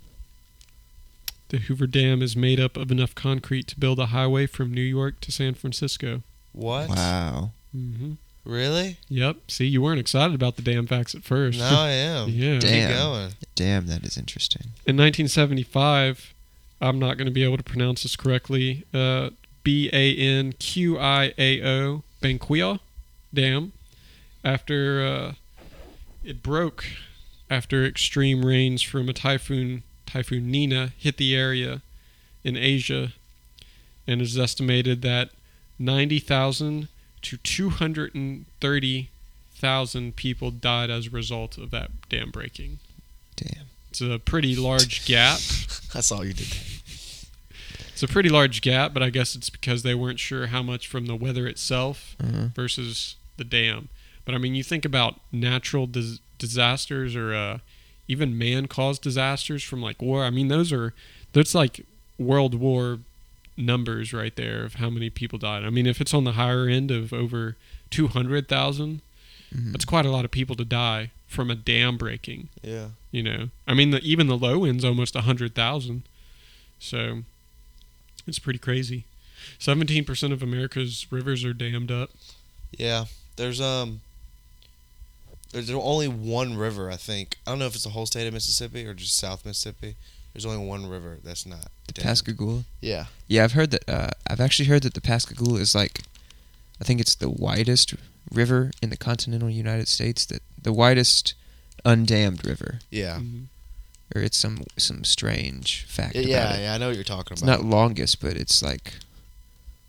The Hoover Dam is made up of enough concrete to build a highway from New York to San Francisco. What? Wow. Mm-hmm. Really? Yep. See, you weren't excited about the dam facts at first. Now I am. Yeah. Damn. Keep going. Damn, that is interesting. In nineteen seventy-five, I'm not going to be able to pronounce this correctly. Uh, B A N Q I A O, Banquia Dam. After uh, it broke after extreme rains from a typhoon, Typhoon Nina, hit the area in Asia, and it is estimated that ninety thousand to two hundred thirty thousand people died as a result of that dam breaking. Damn. It's a pretty large gap. I saw you did that. It's a pretty large gap, but I guess it's because they weren't sure how much from the weather itself Uh-huh. versus the dam. But I mean, you think about natural dis- disasters or uh, even man-caused disasters from like war. I mean, those are that's like World War numbers right there of how many people died. I mean, if it's on the higher end of over two hundred thousand, Mhm. that's quite a lot of people to die from a dam breaking. Yeah. You know, I mean, the, even the low end's almost one hundred thousand. So it's pretty crazy. seventeen percent of America's rivers are dammed up. Yeah. There's um. There's only one river, I think. I don't know if it's the whole state of Mississippi or just South Mississippi. There's only one river that's not. The dammed. Pascagoula. Yeah. Yeah, I've heard that. Uh, I've actually heard that the Pascagoula is like, I think it's the widest river in the continental United States. That the widest undammed river, Yeah. Mhm. or it's some some strange fact Yeah, about yeah, it. yeah, I know what you're talking It's about. not longest, but it's like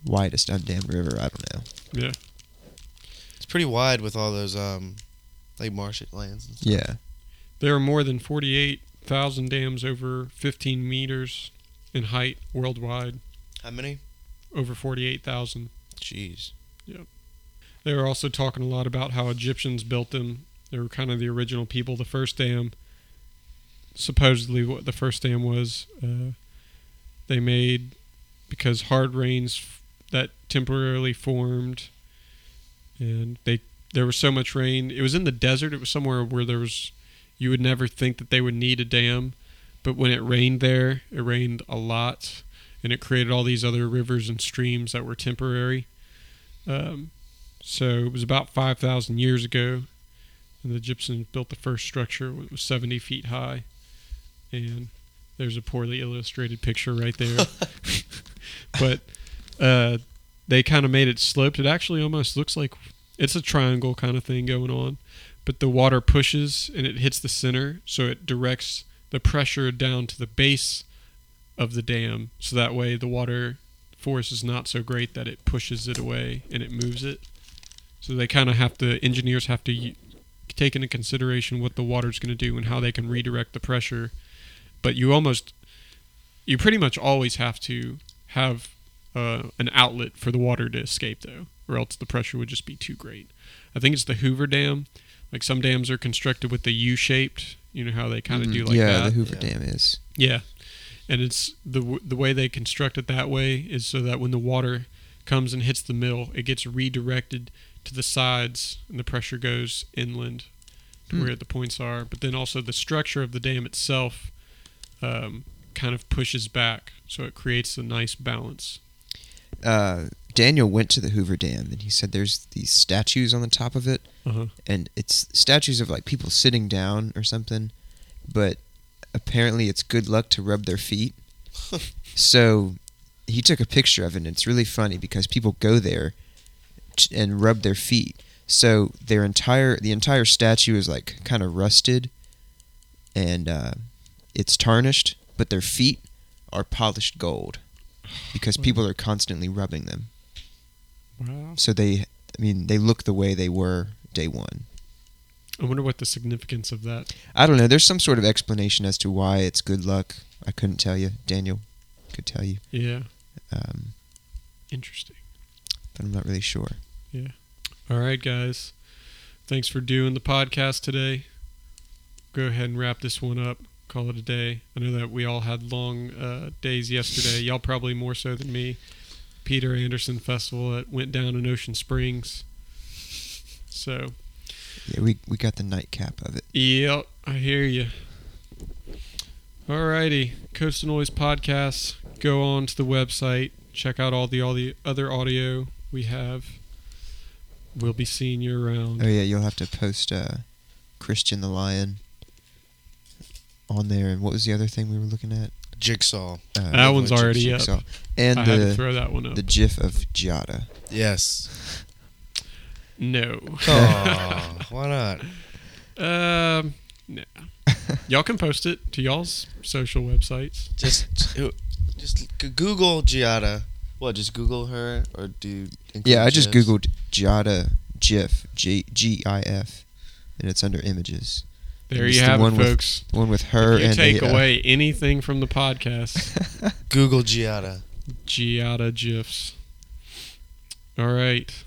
widest undammed river. I don't know. Yeah. It's pretty wide with all those um, like marshlands and stuff. Yeah. There are more than forty-eight thousand dams over fifteen meters in height worldwide. How many? Over forty-eight thousand. Jeez. They were also talking a lot about how Egyptians built them. They were kind of the original people. The first dam, supposedly what the first dam was, uh, they made because hard rains f- that temporarily formed, and they there was so much rain. It was in the desert. It was somewhere where there was, you would never think that they would need a dam, but when it rained there, it rained a lot, and it created all these other rivers and streams that were temporary. Um, so it was about five thousand years ago, and the Egyptians built the first structure. It was seventy feet high, and there's a poorly illustrated picture right there. But uh, they kind of made it sloped. It actually almost looks like it's a triangle kind of thing going on, but the water pushes and it hits the center, so it directs the pressure down to the base of the dam, so that way the water force is not so great that it pushes it away and it moves it. So they kind of have to, engineers have to y- take into consideration what the water's going to do and how they can redirect the pressure. But you almost, you pretty much always have to have uh, an outlet for the water to escape, though, or else the pressure would just be too great. I think it's the Hoover Dam. Like some dams are constructed with the U-shaped, you know how they kind of Mhm. do like yeah, that. the Hoover Yeah. Dam is. Yeah, and it's the w- the way they construct it that way is so that when the water comes and hits the middle, it gets redirected to the sides, and the pressure goes inland to Hmm. where the points are. But then also the structure of the dam itself um, kind of pushes back, so it creates a nice balance. Uh, Daniel went to the Hoover Dam, and he said there's these statues on the top of it, Uh-huh. and it's statues of like people sitting down or something, but apparently it's good luck to rub their feet. So he took a picture of it, and it's really funny because people go there t- and rub their feet. So their entire the entire statue is like kind of rusted, and uh, it's tarnished, but their feet are polished gold because people are constantly rubbing them. Wow. So they, I mean, they look the way they were day one. I wonder what the significance of that. I don't know. There's some sort of explanation as to why it's good luck. I couldn't tell you. Daniel could tell you, Yeah. um, Interesting. but I'm not really sure. All right, guys. Thanks for doing the podcast today. Go ahead and wrap this one up. Call it a day. I know that we all had long uh, days yesterday. Y'all probably more so than me. Peter Anderson Festival that went down in Ocean Springs. So, Yeah, we we got the nightcap of it. yep, I hear you. Alrighty, Coastal Noise Podcasts. Go on to the website. Check out all the all the other audio we have. We'll be seeing you around. Oh yeah, you'll have to post uh, Christian the Lion on there. And what was the other thing we were looking at? Jigsaw. Uh, That one's Jig- already up. Jigsaw. And I had to the throw that one up. the GIF of Giada. Yes. No. Oh, why not? Um, no. Y'all can post it to y'all's social websites. Just, just g- Google Giada. What? Just Google her, or do? include Yeah, I just GIFs? googled Giada GIF, G G I F, and it's under images. There And you it's the have it, one with- folks. The one with her If you and take a, uh, away anything from the podcast, Google Giada. Giada GIFs. All right.